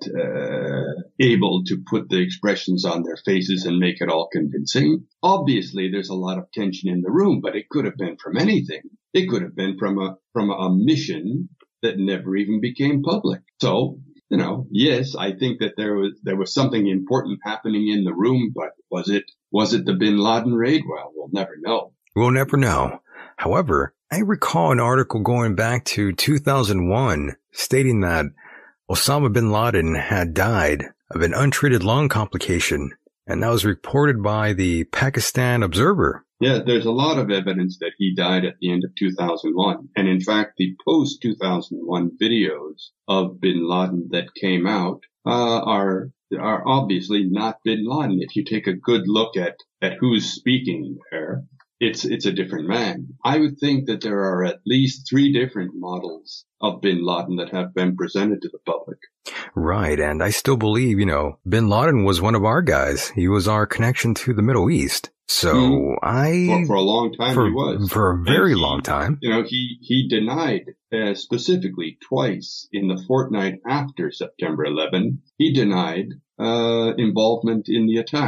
uh, able to put the expressions on their faces and make it all convincing. Obviously, there's a lot of tension in the room, but it could have been from anything. It could have been from a, from a mission that never even became public. So, you know, yes, I think that there was, there was something important happening in the room, but was it, was it the bin Laden raid? Well, we'll never know. We'll never know. However, I recall an article going back to two thousand one stating that Osama bin Laden had died of an untreated lung complication, and that was reported by the Pakistan Observer. Yeah, there's a lot of evidence that he died at the end of two thousand one. And in fact, the post two thousand one videos of bin Laden that came out uh, are are obviously not bin Laden. If you take a good look at, at who's speaking there, It's, it's a different man. I would think that there are at least three different models of bin Laden that have been presented to the public. Right. And I still believe, you know, bin Laden was one of our guys. He was our connection to the Middle East. So mm. I, for, for a long time for, he was. For a very he, long time. You know, he, he denied uh, specifically twice in the fortnight after September eleventh, he denied, uh, involvement in the attack.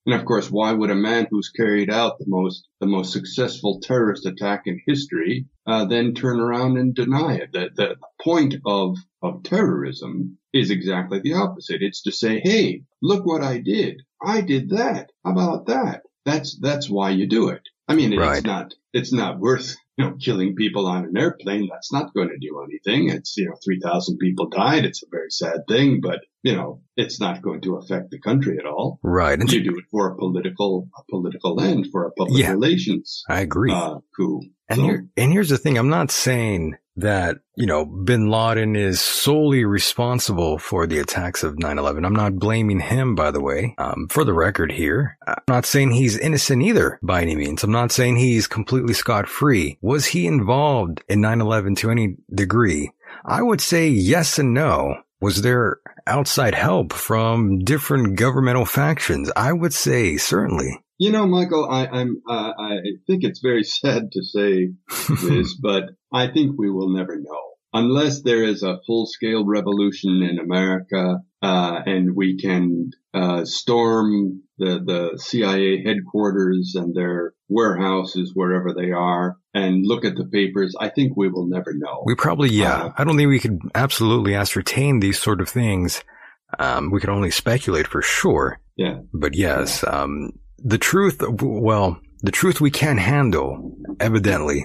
And of course, why would a man who's carried out the most the most successful terrorist attack in history uh, then turn around and deny it? The, the point of of terrorism is exactly the opposite. It's to say, hey, look what I did. I did that. How about that? That's that's why you do it. I mean, it's right. not it's not worth you know killing people on an airplane. That's not going to do anything. It's you know three thousand people died. It's a very sad thing, but you know it's not going to affect the country at all. Right. And you do it for a political a political end, for a public yeah, relations. I agree. Uh, coup. And So- here, and here's the thing. I'm not saying that, you know, bin Laden is solely responsible for the attacks of nine eleven. I'm not blaming him, by the way. Um, for the record here, I'm not saying he's innocent either by any means. I'm not saying he's completely scot-free. Was he involved in nine eleven to any degree? I would say yes and no. Was there outside help from different governmental factions? I would say certainly. You know, Michael, I, I'm, uh, I think it's very sad to say this, but I think we will never know. Unless there is a full-scale revolution in America, uh, and we can, uh, storm the, the C I A headquarters and their warehouses, wherever they are, and look at the papers, I think we will never know. We probably, yeah. Uh, I don't think we could absolutely ascertain these sort of things. Um, we could only speculate for sure. Yeah. But yes, um, the truth, well, the truth we can't handle, evidently.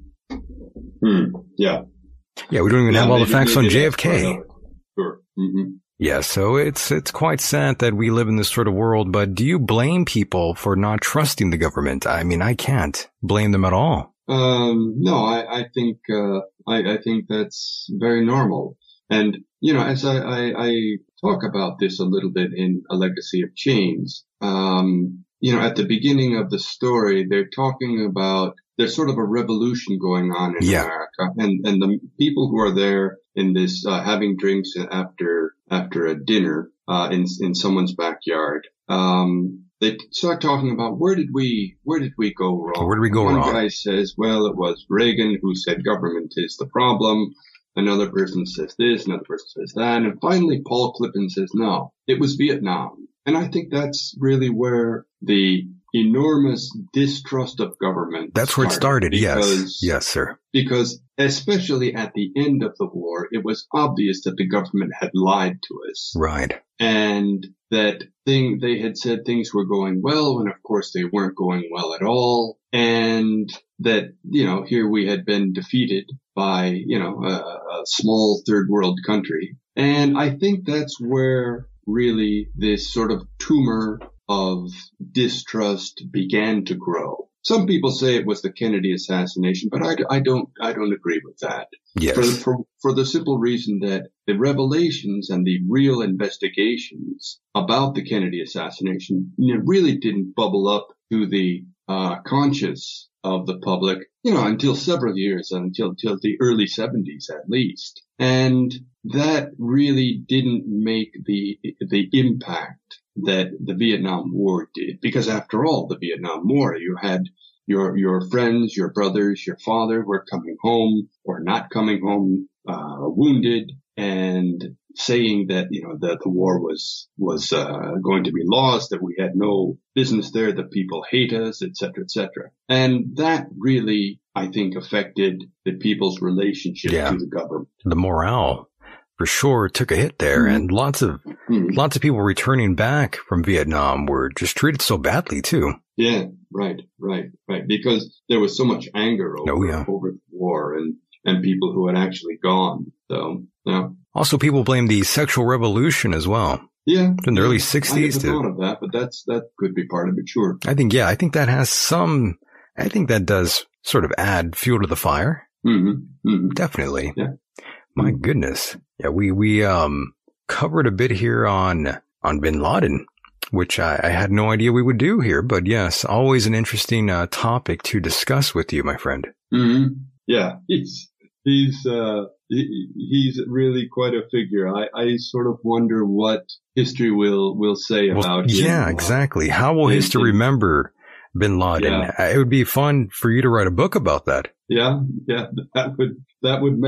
Hmm. Yeah. Yeah, we don't even Yeah, have all maybe- the facts on maybe J that's F K. part of it. Sure. Mm-hmm. Yeah, so it's it's quite sad that we live in this sort of world, but do you blame people for not trusting the government? I mean, I can't blame them at all. Um, no, I, I think, uh, I, I think that's very normal. And, you know, as I, I, I talk about this a little bit in A Legacy of Chains, um, you know, at the beginning of the story, they're talking about, there's sort of a revolution going on in Yeah. America. And, and the people who are there in this, uh, having drinks after, after a dinner, uh, in, in someone's backyard, um, they start talking about where did we, where did we go wrong? Where did we go One wrong? guy says, well, it was Reagan who said government is the problem. Another person says this, another person says that. And finally, Paul Clippen says, no, it was Vietnam. And I think that's really where the enormous distrust of government That's where it started, yes. because- Yes, sir. Because especially at the end of the war, it was obvious that the government had lied to us. Right. And that thing, they had said things were going well, and of course they weren't going well at all. And that, you know, here we had been defeated by, you know, a, a small third world country. And I think that's where really this sort of tumor of distrust began to grow. Some people say it was the Kennedy assassination, but I, I don't, I don't agree with that. Yes. For, for, for the simple reason that the revelations and the real investigations about the Kennedy assassination, you know, really didn't bubble up to the uh, conscious of the public, you know, until several years, until, until the early seventies at least. And that really didn't make the, the impact that the Vietnam War did. Because after all, the Vietnam War, you had your, your friends, your brothers, your father were coming home or not coming home, uh, wounded and saying that, you know, that the war was, was, uh, going to be lost, that we had no business there, that people hate us, et cetera, et cetera. And that really, I think, affected the people's relationship Yeah. to the government. The morale, for sure, took a hit there, Mhm. and lots of Mhm. lots of people returning back from Vietnam were just treated so badly too. Yeah, right, right, right. Because there was so much anger over, Oh, yeah. over the war and, and people who had actually gone. So, yeah. Also, people blame the sexual revolution as well. Yeah. In the early I sixties never to- thought of that, but that's, that could be part of it, sure. I think, yeah, I think that has some, I think that does sort of add fuel to the fire. Mm-hmm. Mm-hmm. Definitely. Yeah. My goodness. Yeah, we, we, um, covered a bit here on, on bin Laden, which I, I had no idea we would do here, but yes, always an interesting, uh, topic to discuss with you, my friend. Mm-hmm. Yeah. He's, he's, uh, he, he's really quite a figure. I, I sort of wonder what history will, will say Well, about him. yeah, exactly. How will in- history in- remember bin Laden? Yeah. Uh, It would be fun for you to write a book about that. Yeah. Yeah. That would, that would make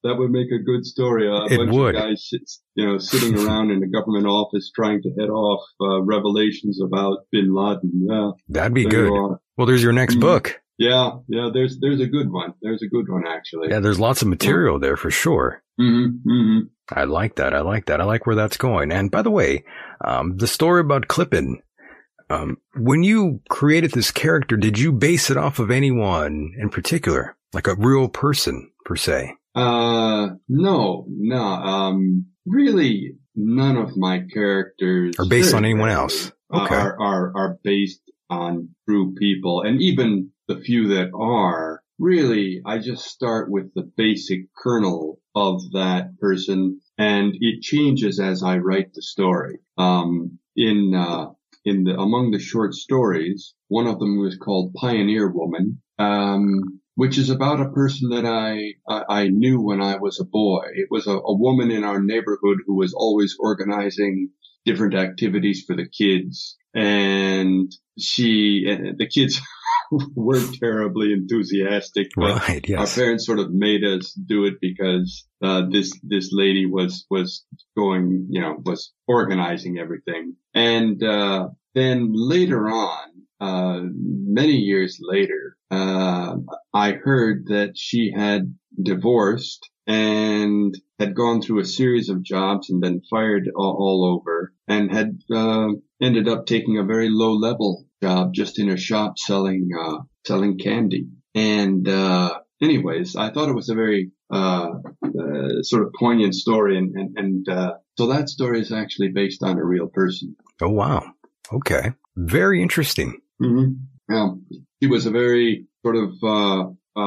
that would make a good story. A It bunch would. of guys, sits, you know, sitting around in a government office trying to head off uh, revelations about Bin Laden. Yeah, That'd be there you good. are. Well, there's your next Mm. book. Yeah, yeah. There's there's a good one. There's a good one actually. Yeah, there's lots of material there for sure. Mm-hmm, mm-hmm. I like that. I like that. I like where that's going. And by the way, um, the story about Klippen, um, when you created this character, did you base it off of anyone in particular? Like a real person, per se? Uh, no, no. Um, really, none of my characters Or based on very anyone rarely, else? uh, Okay. are, are are based on true people, and even the few that are, really, I just start with the basic kernel of that person, and it changes as I write the story. Um, in uh, in the among the short stories, one of them was called Pioneer Woman. Um, which is about a person that I, I, I knew when I was a boy. It was a, a woman in our neighborhood who was always organizing different activities for the kids. And she, the kids weren't terribly enthusiastic, but Right, yes. our parents sort of made us do it because, uh, this, this lady was, was going, you know, was organizing everything. And, uh, then later on, uh, many years later, uh, I heard that she had divorced and had gone through a series of jobs and been fired all, all over, and had, uh, ended up taking a very low level job just in a shop selling, uh, selling candy. And, uh, anyways, I thought it was a very, uh, uh sort of poignant story. And, and, and, uh, so that story is actually based on a real person. Oh, wow. Okay. Very interesting. Mm-hmm. Um, she was a very sort of, uh,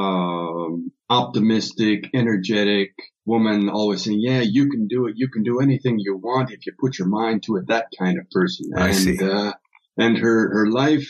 um, optimistic, energetic woman, always saying, yeah, you can do it. You can do anything you want if you put your mind to it. That kind of person. I and, see. Uh, and her, her life,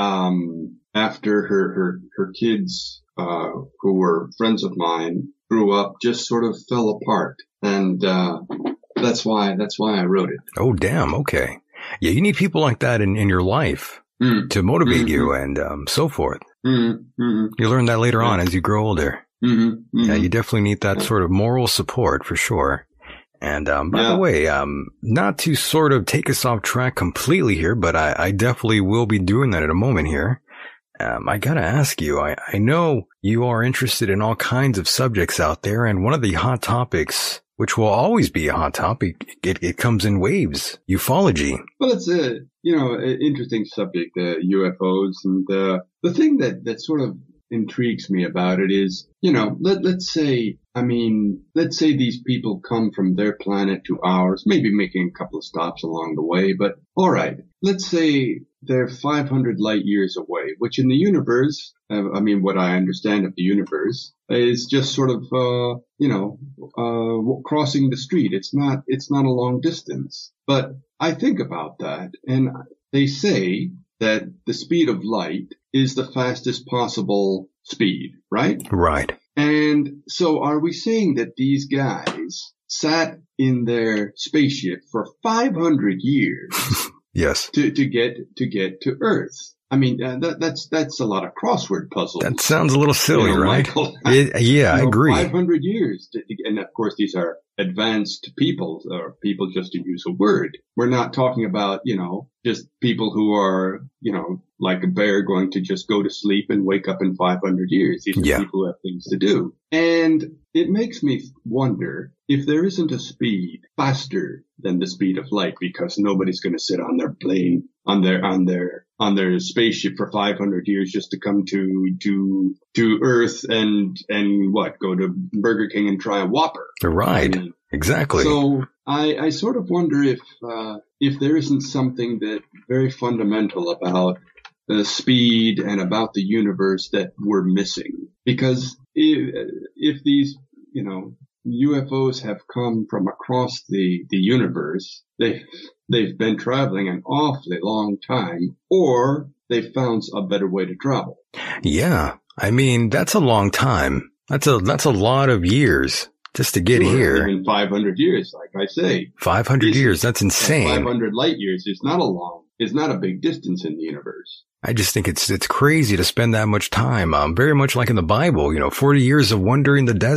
um, after her, her, her kids, uh, who were friends of mine grew up, just sort of fell apart. And, uh, that's why, that's why I wrote it. Oh, damn. Okay. Yeah, you need people like that in, in your life Mm. to motivate Mm-hmm. you and um, so forth. Mm-hmm. You learn that later Yeah. on as you grow older. Mm-hmm. Mm-hmm. Yeah, you definitely need that sort of moral support for sure. And um, by Yeah. the way, um, not to sort of take us off track completely here, but I, I definitely will be doing that in a moment here. Um, I gotta ask you, I, I know you are interested in all kinds of subjects out there, and one of the hot topics, which will always be a hot topic, it, it comes in waves, ufology. Well, it's a, you know, an interesting subject, uh, U F Os. And, uh, the thing that, that sort of intrigues me about it is, you know, let, let's say, I mean, let's say these people come from their planet to ours, maybe making a couple of stops along the way, but all right, let's say they're five hundred light years away, which in the universe, uh, I mean, what I understand of the universe is just sort of, uh, you know, uh, crossing the street. It's not, it's not a long distance, but I think about that, and they say that the speed of light is the fastest possible speed, right? Right. And so are we saying that these guys sat in their spaceship for five hundred years Yes. to, to get, to get to Earth? I mean, uh, that, that's, that's a lot of crossword puzzles. That sounds a little silly, You know, right? Michael. It, yeah, I You know, agree. five hundred years. To, to, and of course, these are advanced people, or people just to use a word. We're not talking about, you know, just people who are, you know, like a bear going to just go to sleep and wake up in five hundred years. These are Yeah. people who have things to do. And it makes me wonder if there isn't a speed faster than the speed of light, because nobody's going to sit on their plane, on their, on their, on their spaceship for five hundred years just to come to, to, to Earth and, and what, go to Burger King and try a Whopper. Right. I mean, Exactly. so I, I sort of wonder if, uh, if there isn't something that very fundamental about the speed and about the universe that we're missing. Because if, if these, you know, U F Os have come from across the, the universe, they, they've been traveling an awfully long time, or they've found a better way to travel. Yeah. I mean, that's a long time. That's a, that's a lot of years just to get Sure, here. in five hundred years, like I say. five hundred It's- years. That's insane. five hundred light years is not a long, is not a big distance in the universe. I just think it's, it's crazy to spend that much time. Um, very much like in the Bible, you know, forty years of wandering the desert.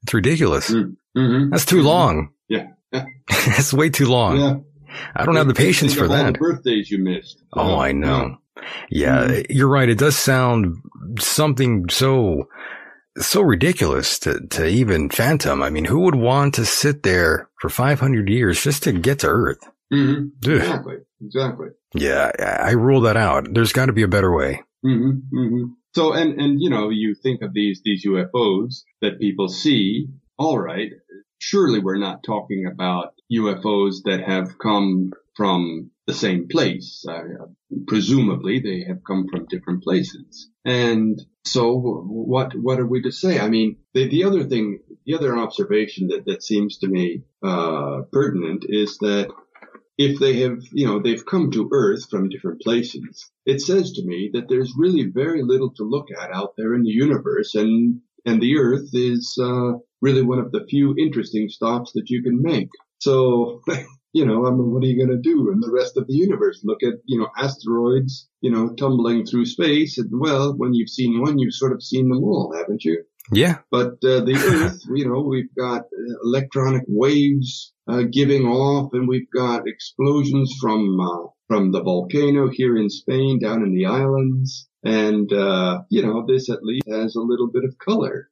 It's ridiculous. Mm-hmm. That's too long. Yeah. That's way too long. Yeah. I don't have the patience Think for of all that. the birthdays you missed. Oh, I know. Yeah, Mm-hmm. you're right. It does sound something so, so ridiculous to, to even fathom. I mean, who would want to sit there for five hundred years just to get to Earth? Mm-hmm. Ugh. Exactly. Exactly. Yeah, I rule that out. There's got to be a better way. Mm-hmm. Mm-hmm. So, and, and, you know, you think of these, these U F Os that people see. All right. Surely we're not talking about U F Os that have come from the same place. Uh, presumably they have come from different places. And so what, what are we to say? I mean, the, the other thing, the other observation that, that seems to me, uh, pertinent is that if they have, you know, they've come to Earth from different places, it says to me that there's really very little to look at out there in the universe, and, and the Earth is, uh, really one of the few interesting stops that you can make. So, you know, I mean, what are you going to do in the rest of the universe? Look at, you know, asteroids, you know, tumbling through space. And well, when you've seen one, you've sort of seen them all, haven't you? Yeah. But uh, the Earth, you know, we've got electronic waves uh, giving off, and we've got explosions from uh, from the volcano here in Spain, down in the islands. And, uh, you know, this at least has a little bit of color.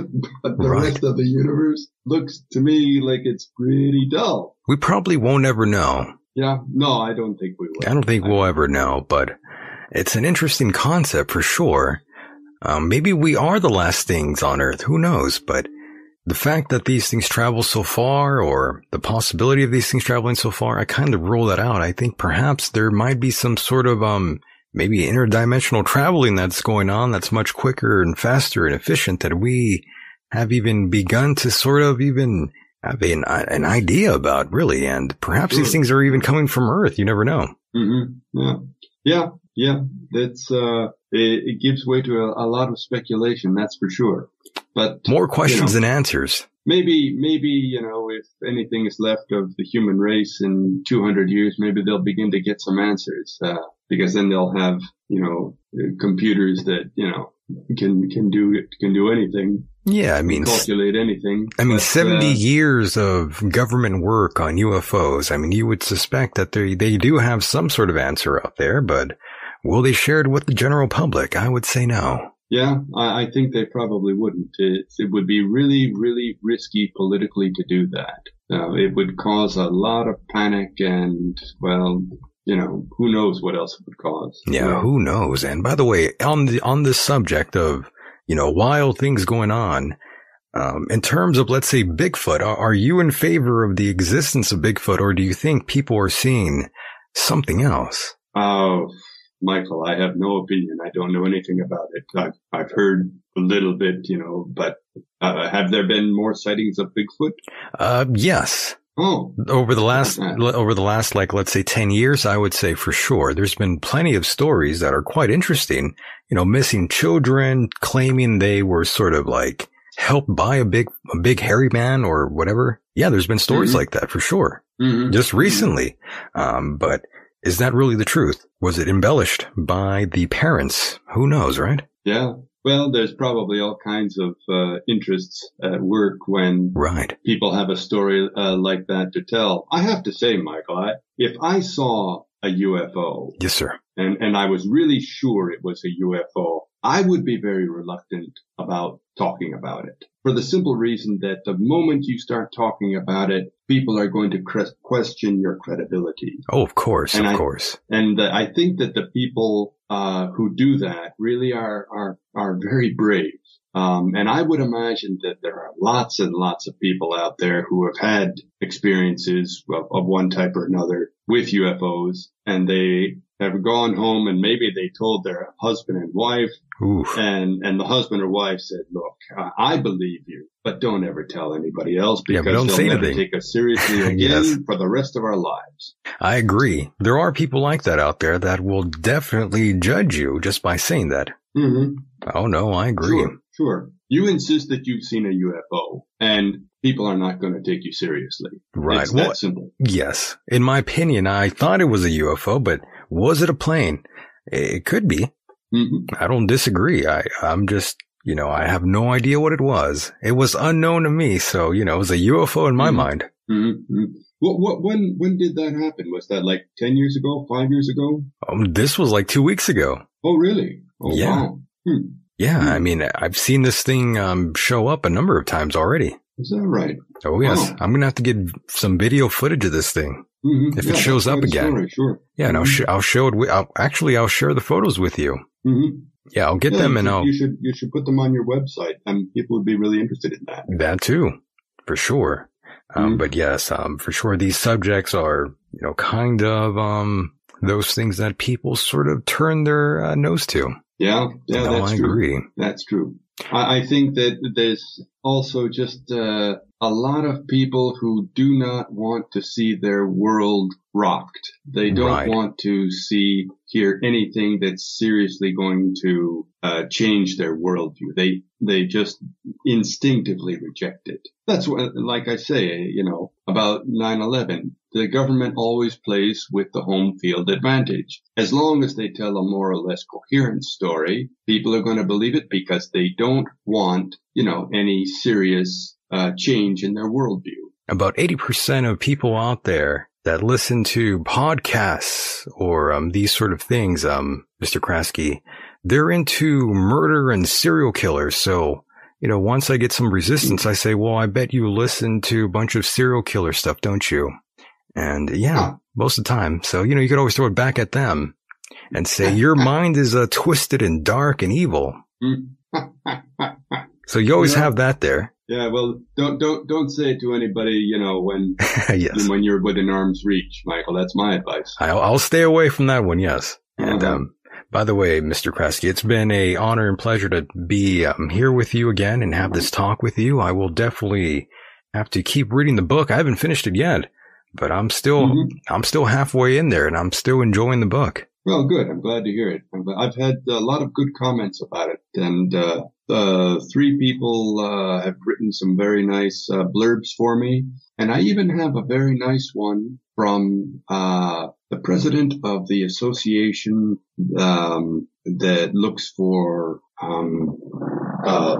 But the Right. rest of the universe looks to me like it's pretty dull. We probably won't ever know. Yeah, no, I don't think we will. I don't think we'll ever know, but it's an interesting concept for sure. Um, maybe we are the last things on Earth. Who knows? But the fact that these things travel so far, or the possibility of these things traveling so far, I kind of rule that out. I think perhaps there might be some sort of, um, maybe interdimensional traveling that's going on that's much quicker and faster and efficient that we have even begun to sort of even have an, an idea about, really. And perhaps Sure. these things are even coming from Earth. You never know. Mm-hmm. Yeah. Yeah. Yeah. That's, uh, it, it gives way to a, a lot of speculation. That's for sure. But More questions you know, than answers. maybe, maybe, you know, if anything is left of the human race in two hundred years, maybe they'll begin to get some answers, uh, because then they'll have, you know, computers that, you know, can, can do, can do anything. Yeah, I mean, Calculate anything. I mean, But, seventy uh, years of government work on U F Os. I mean, you would suspect that they, they do have some sort of answer out there, but will they share it with the general public? I would say no. Yeah, I, I think they probably wouldn't. It, it would be really, really risky politically to do that. Uh, it would cause a lot of panic and, well, you know, who knows what else it would cause. Yeah, Yeah. who knows? And by the way, on the, on this subject of, you know, wild things going on, um, in terms of, let's say, Bigfoot, are, are you in favor of the existence of Bigfoot, or do you think people are seeing something else? Oh, Michael, I have no opinion. I don't know anything about it. I've, I've heard a little bit, you know, but uh, have there been more sightings of Bigfoot? Uh, yes. Oh, Over the last, Okay. over the last, like, let's say ten years, I would say for sure. There's been plenty of stories that are quite interesting. You know, missing children, claiming they were sort of like helped by a big, a big hairy man or whatever. Yeah, there's been stories Mhm. like that for sure. mm-hmm. Just recently. Um, but is that really the truth? Was it embellished by the parents? Who knows, right? Yeah. Well, there's probably all kinds of uh, interests at work when Right. people have a story uh, like that to tell. I have to say, Michael, I, if I saw a U F O Yes, sir. and, and I was really sure it was a U F O, I would be very reluctant about talking about it, for the simple reason that the moment you start talking about it, people are going to cre- question your credibility. Oh, of course, And of I- course. And uh, I think that the people uh, who do that really are are are very brave. Um, and I would imagine that there are lots and lots of people out there who have had experiences of, of one type or another with U F Os, and they have gone home and maybe they told their husband and wife, Oof. and and the husband or wife said, "Look, uh, I believe you, but don't ever tell anybody else Yeah, because but don't they'll say never anything." take us seriously again Yes. for the rest of our lives." I agree. There are people like that out there that will definitely judge you just by saying that. Mm-hmm. Oh, no, I agree. Sure, sure. You insist that you've seen a U F O, and people are not going to take you seriously. Right. It's Well, that simple. yes. In my opinion, I thought it was a U F O, but was it a plane? It could be. Mm-hmm. I don't disagree. I, I'm just, you know, I have no idea what it was. It was unknown to me. So, you know, it was a U F O in my mm-hmm. mind. Mm-hmm. What, what, when, when did that happen? Was that like ten years ago, five years ago? Um, this was like two weeks ago. Oh, really? Oh, yeah. Wow. Hmm. Yeah. Hmm. I mean, I've seen this thing, um, show up a number of times already. Is that right? Oh, yes. Wow. I'm going to have to get some video footage of this thing. Mm-hmm. If yeah, it shows up again. Story, sure. Yeah. And I'll, sh- I'll show it. With, I'll, actually, I'll share the photos with you. Mm-hmm. Yeah. I'll get yeah, them you and should, I'll. You should, you should put them on your website and people would be really interested in that. That too. For sure. Um, Mm-hmm. but yes, um, for sure these subjects are, you know, kind of, um, those things that people sort of turn their uh, nose to. Yeah. Yeah. No, that's I true. agree. That's true. I, I think that there's also just, uh, a lot of people who do not want to see their world rocked. They don't Right. want to see, hear anything that's seriously going to, uh, change their worldview. They, they just instinctively reject it. That's what, like I say, you know, about nine eleven, the government always plays with the home field advantage. As long as they tell a more or less coherent story, people are going to believe it because they don't want, you know, any serious uh, change in their worldview. About eighty percent of people out there that listen to podcasts or um, these sort of things, um, Mister Kraske, they're into murder and serial killers. So, you know, once I get some resistance, I say, well, I bet you listen to a bunch of serial killer stuff, don't you? And yeah, Huh. most of the time. So, you know, you could always throw it back at them and say, your mind is uh, twisted and dark and evil. So you always Yeah. have that there. Yeah, well, don't don't don't say it to anybody, you know, when Yes. when you're within arm's reach, Michael. That's my advice. I'll, I'll stay away from that one, yes. And, Uh-huh. um, by the way, Mister Kraske, it's been a honor and pleasure to be um, here with you again and have this talk with you. I will definitely have to keep reading the book. I haven't finished it yet, but I'm still, Mhm. I'm still halfway in there and I'm still enjoying the book. Well, good. I'm glad to hear it. I'm glad- I've had a lot of good comments about it, and uh, uh three people uh have written some very nice uh, blurbs for me, and I even have a very nice one from uh the president of the association um that looks for um uh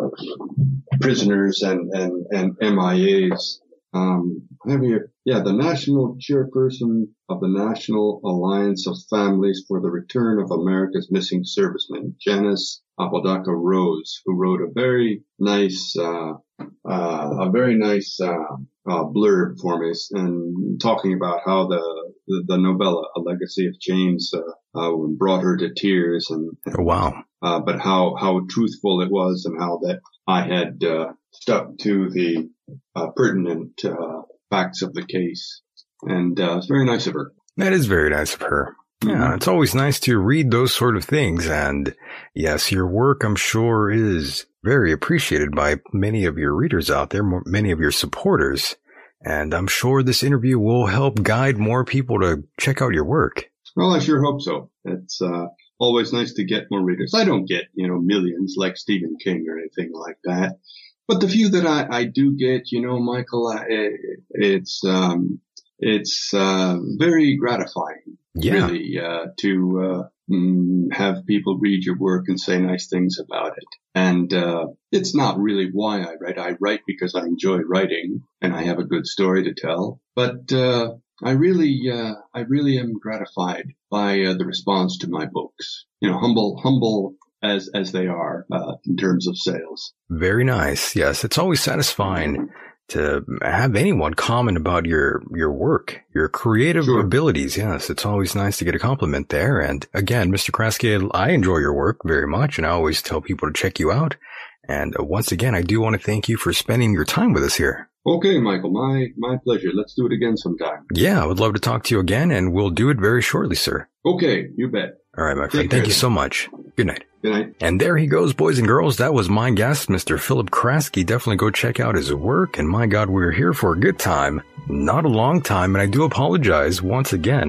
prisoners and and and M I As. Um, I have here, yeah, the national chairperson of the National Alliance of Families for the Return of America's Missing Servicemen, Janice Apodaca Rose, who wrote a very nice, uh, uh, a very nice, uh, uh, blurb for me, and talking about how the, the, the novella, A Legacy of Chains, uh, uh, brought her to tears and, Oh, wow. uh, but how, how truthful it was and how that I had, uh, stuck to the, uh, pertinent, uh, facts of the case. And, uh, it's very nice of her. That is very nice of her. Yeah, it's always nice to read those sort of things. And yes, your work, I'm sure, is very appreciated by many of your readers out there, more, many of your supporters. And I'm sure this interview will help guide more people to check out your work. Well, I sure hope so. It's, uh, always nice to get more readers. I don't get, you know, millions like Stephen King or anything like that. But the few that I, I do get, you know, Michael, I, it's, um, it's, uh, very gratifying. Yeah. Really, uh, to, uh, mm, have people read your work and say nice things about it. And, uh, it's not really why I write. I write because I enjoy writing and I have a good story to tell. But, uh, I really, uh, I really am gratified by, uh, the response to my books. You know, humble, humble as, as they are, uh, in terms of sales. Very nice. Yes. It's always satisfying to have anyone comment about your, your work, your creative Sure. abilities. Yes. It's always nice to get a compliment there. And again, Mister Kraske, I enjoy your work very much. And I always tell people to check you out. And uh, once again, I do want to thank you for spending your time with us here. Okay, Michael, my, my pleasure. Let's do it again sometime. Yeah. I would love to talk to you again, and we'll do it very shortly, sir. Okay, you bet. All right, my friend. Take Thank care you then. so much. Good night. Good night. And there he goes, boys and girls. That was my guest, Mister Philip Kraske. Definitely go check out his work. And my God, we're here for a good time, not a long time. And I do apologize once again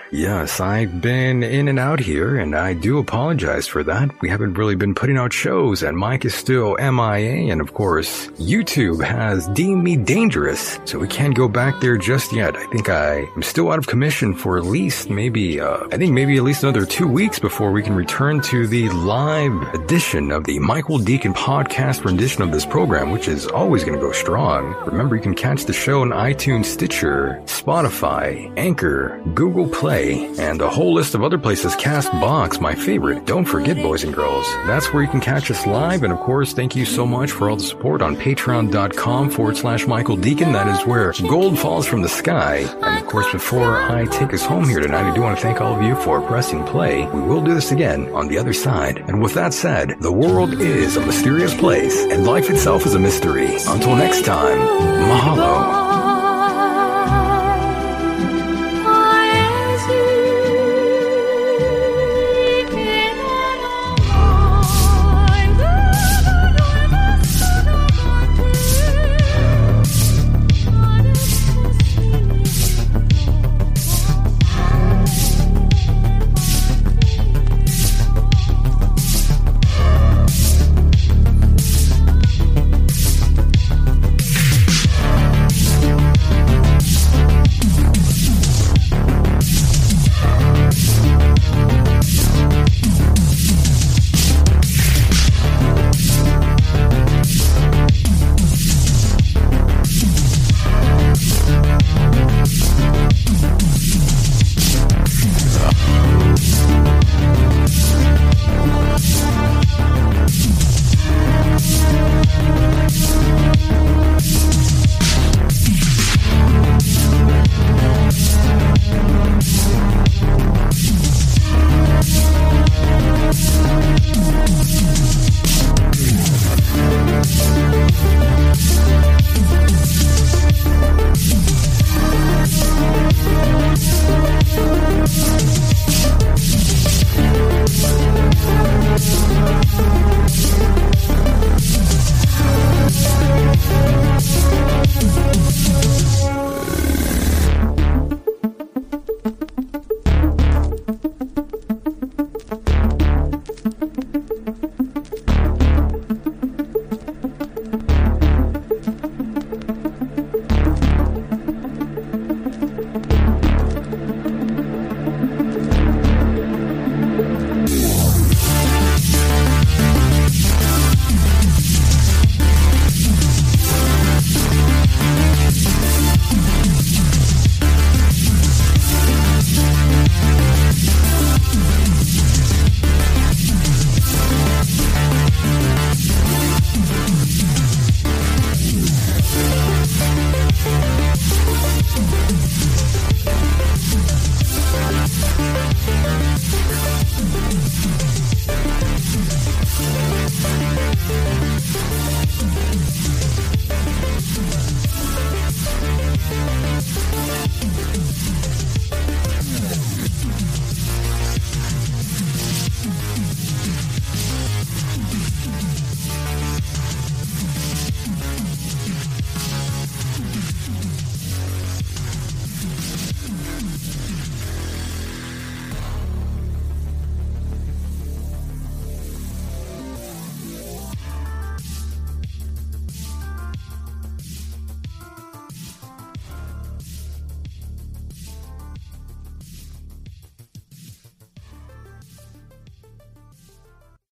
Yes, I've been in and out here, and I do apologize for that. We haven't really been putting out shows, and Mike is still M I A, and of course, YouTube has deemed me dangerous, so we can't go back there just yet. I think I am still out of commission for at least maybe, uh, I think maybe at least another two weeks before we can return to the live edition of the Michael Deacon podcast rendition of this program, which is always going to go strong. Remember, you can catch the show on iTunes, Stitcher, Spotify, Anchor, Google Play, and a whole list of other places. CastBox, my favorite. Don't forget, boys and girls, that's where you can catch us live. And of course, thank you so much for all the support on patreon.com forward slash Michael Deacon. That is where gold falls from the sky. And of course, before I take us home here tonight, I do want to thank all of you for pressing play. We will do this again on the other side. And with that said, the world is a mysterious place, and life itself is a mystery. Until next time, mahalo.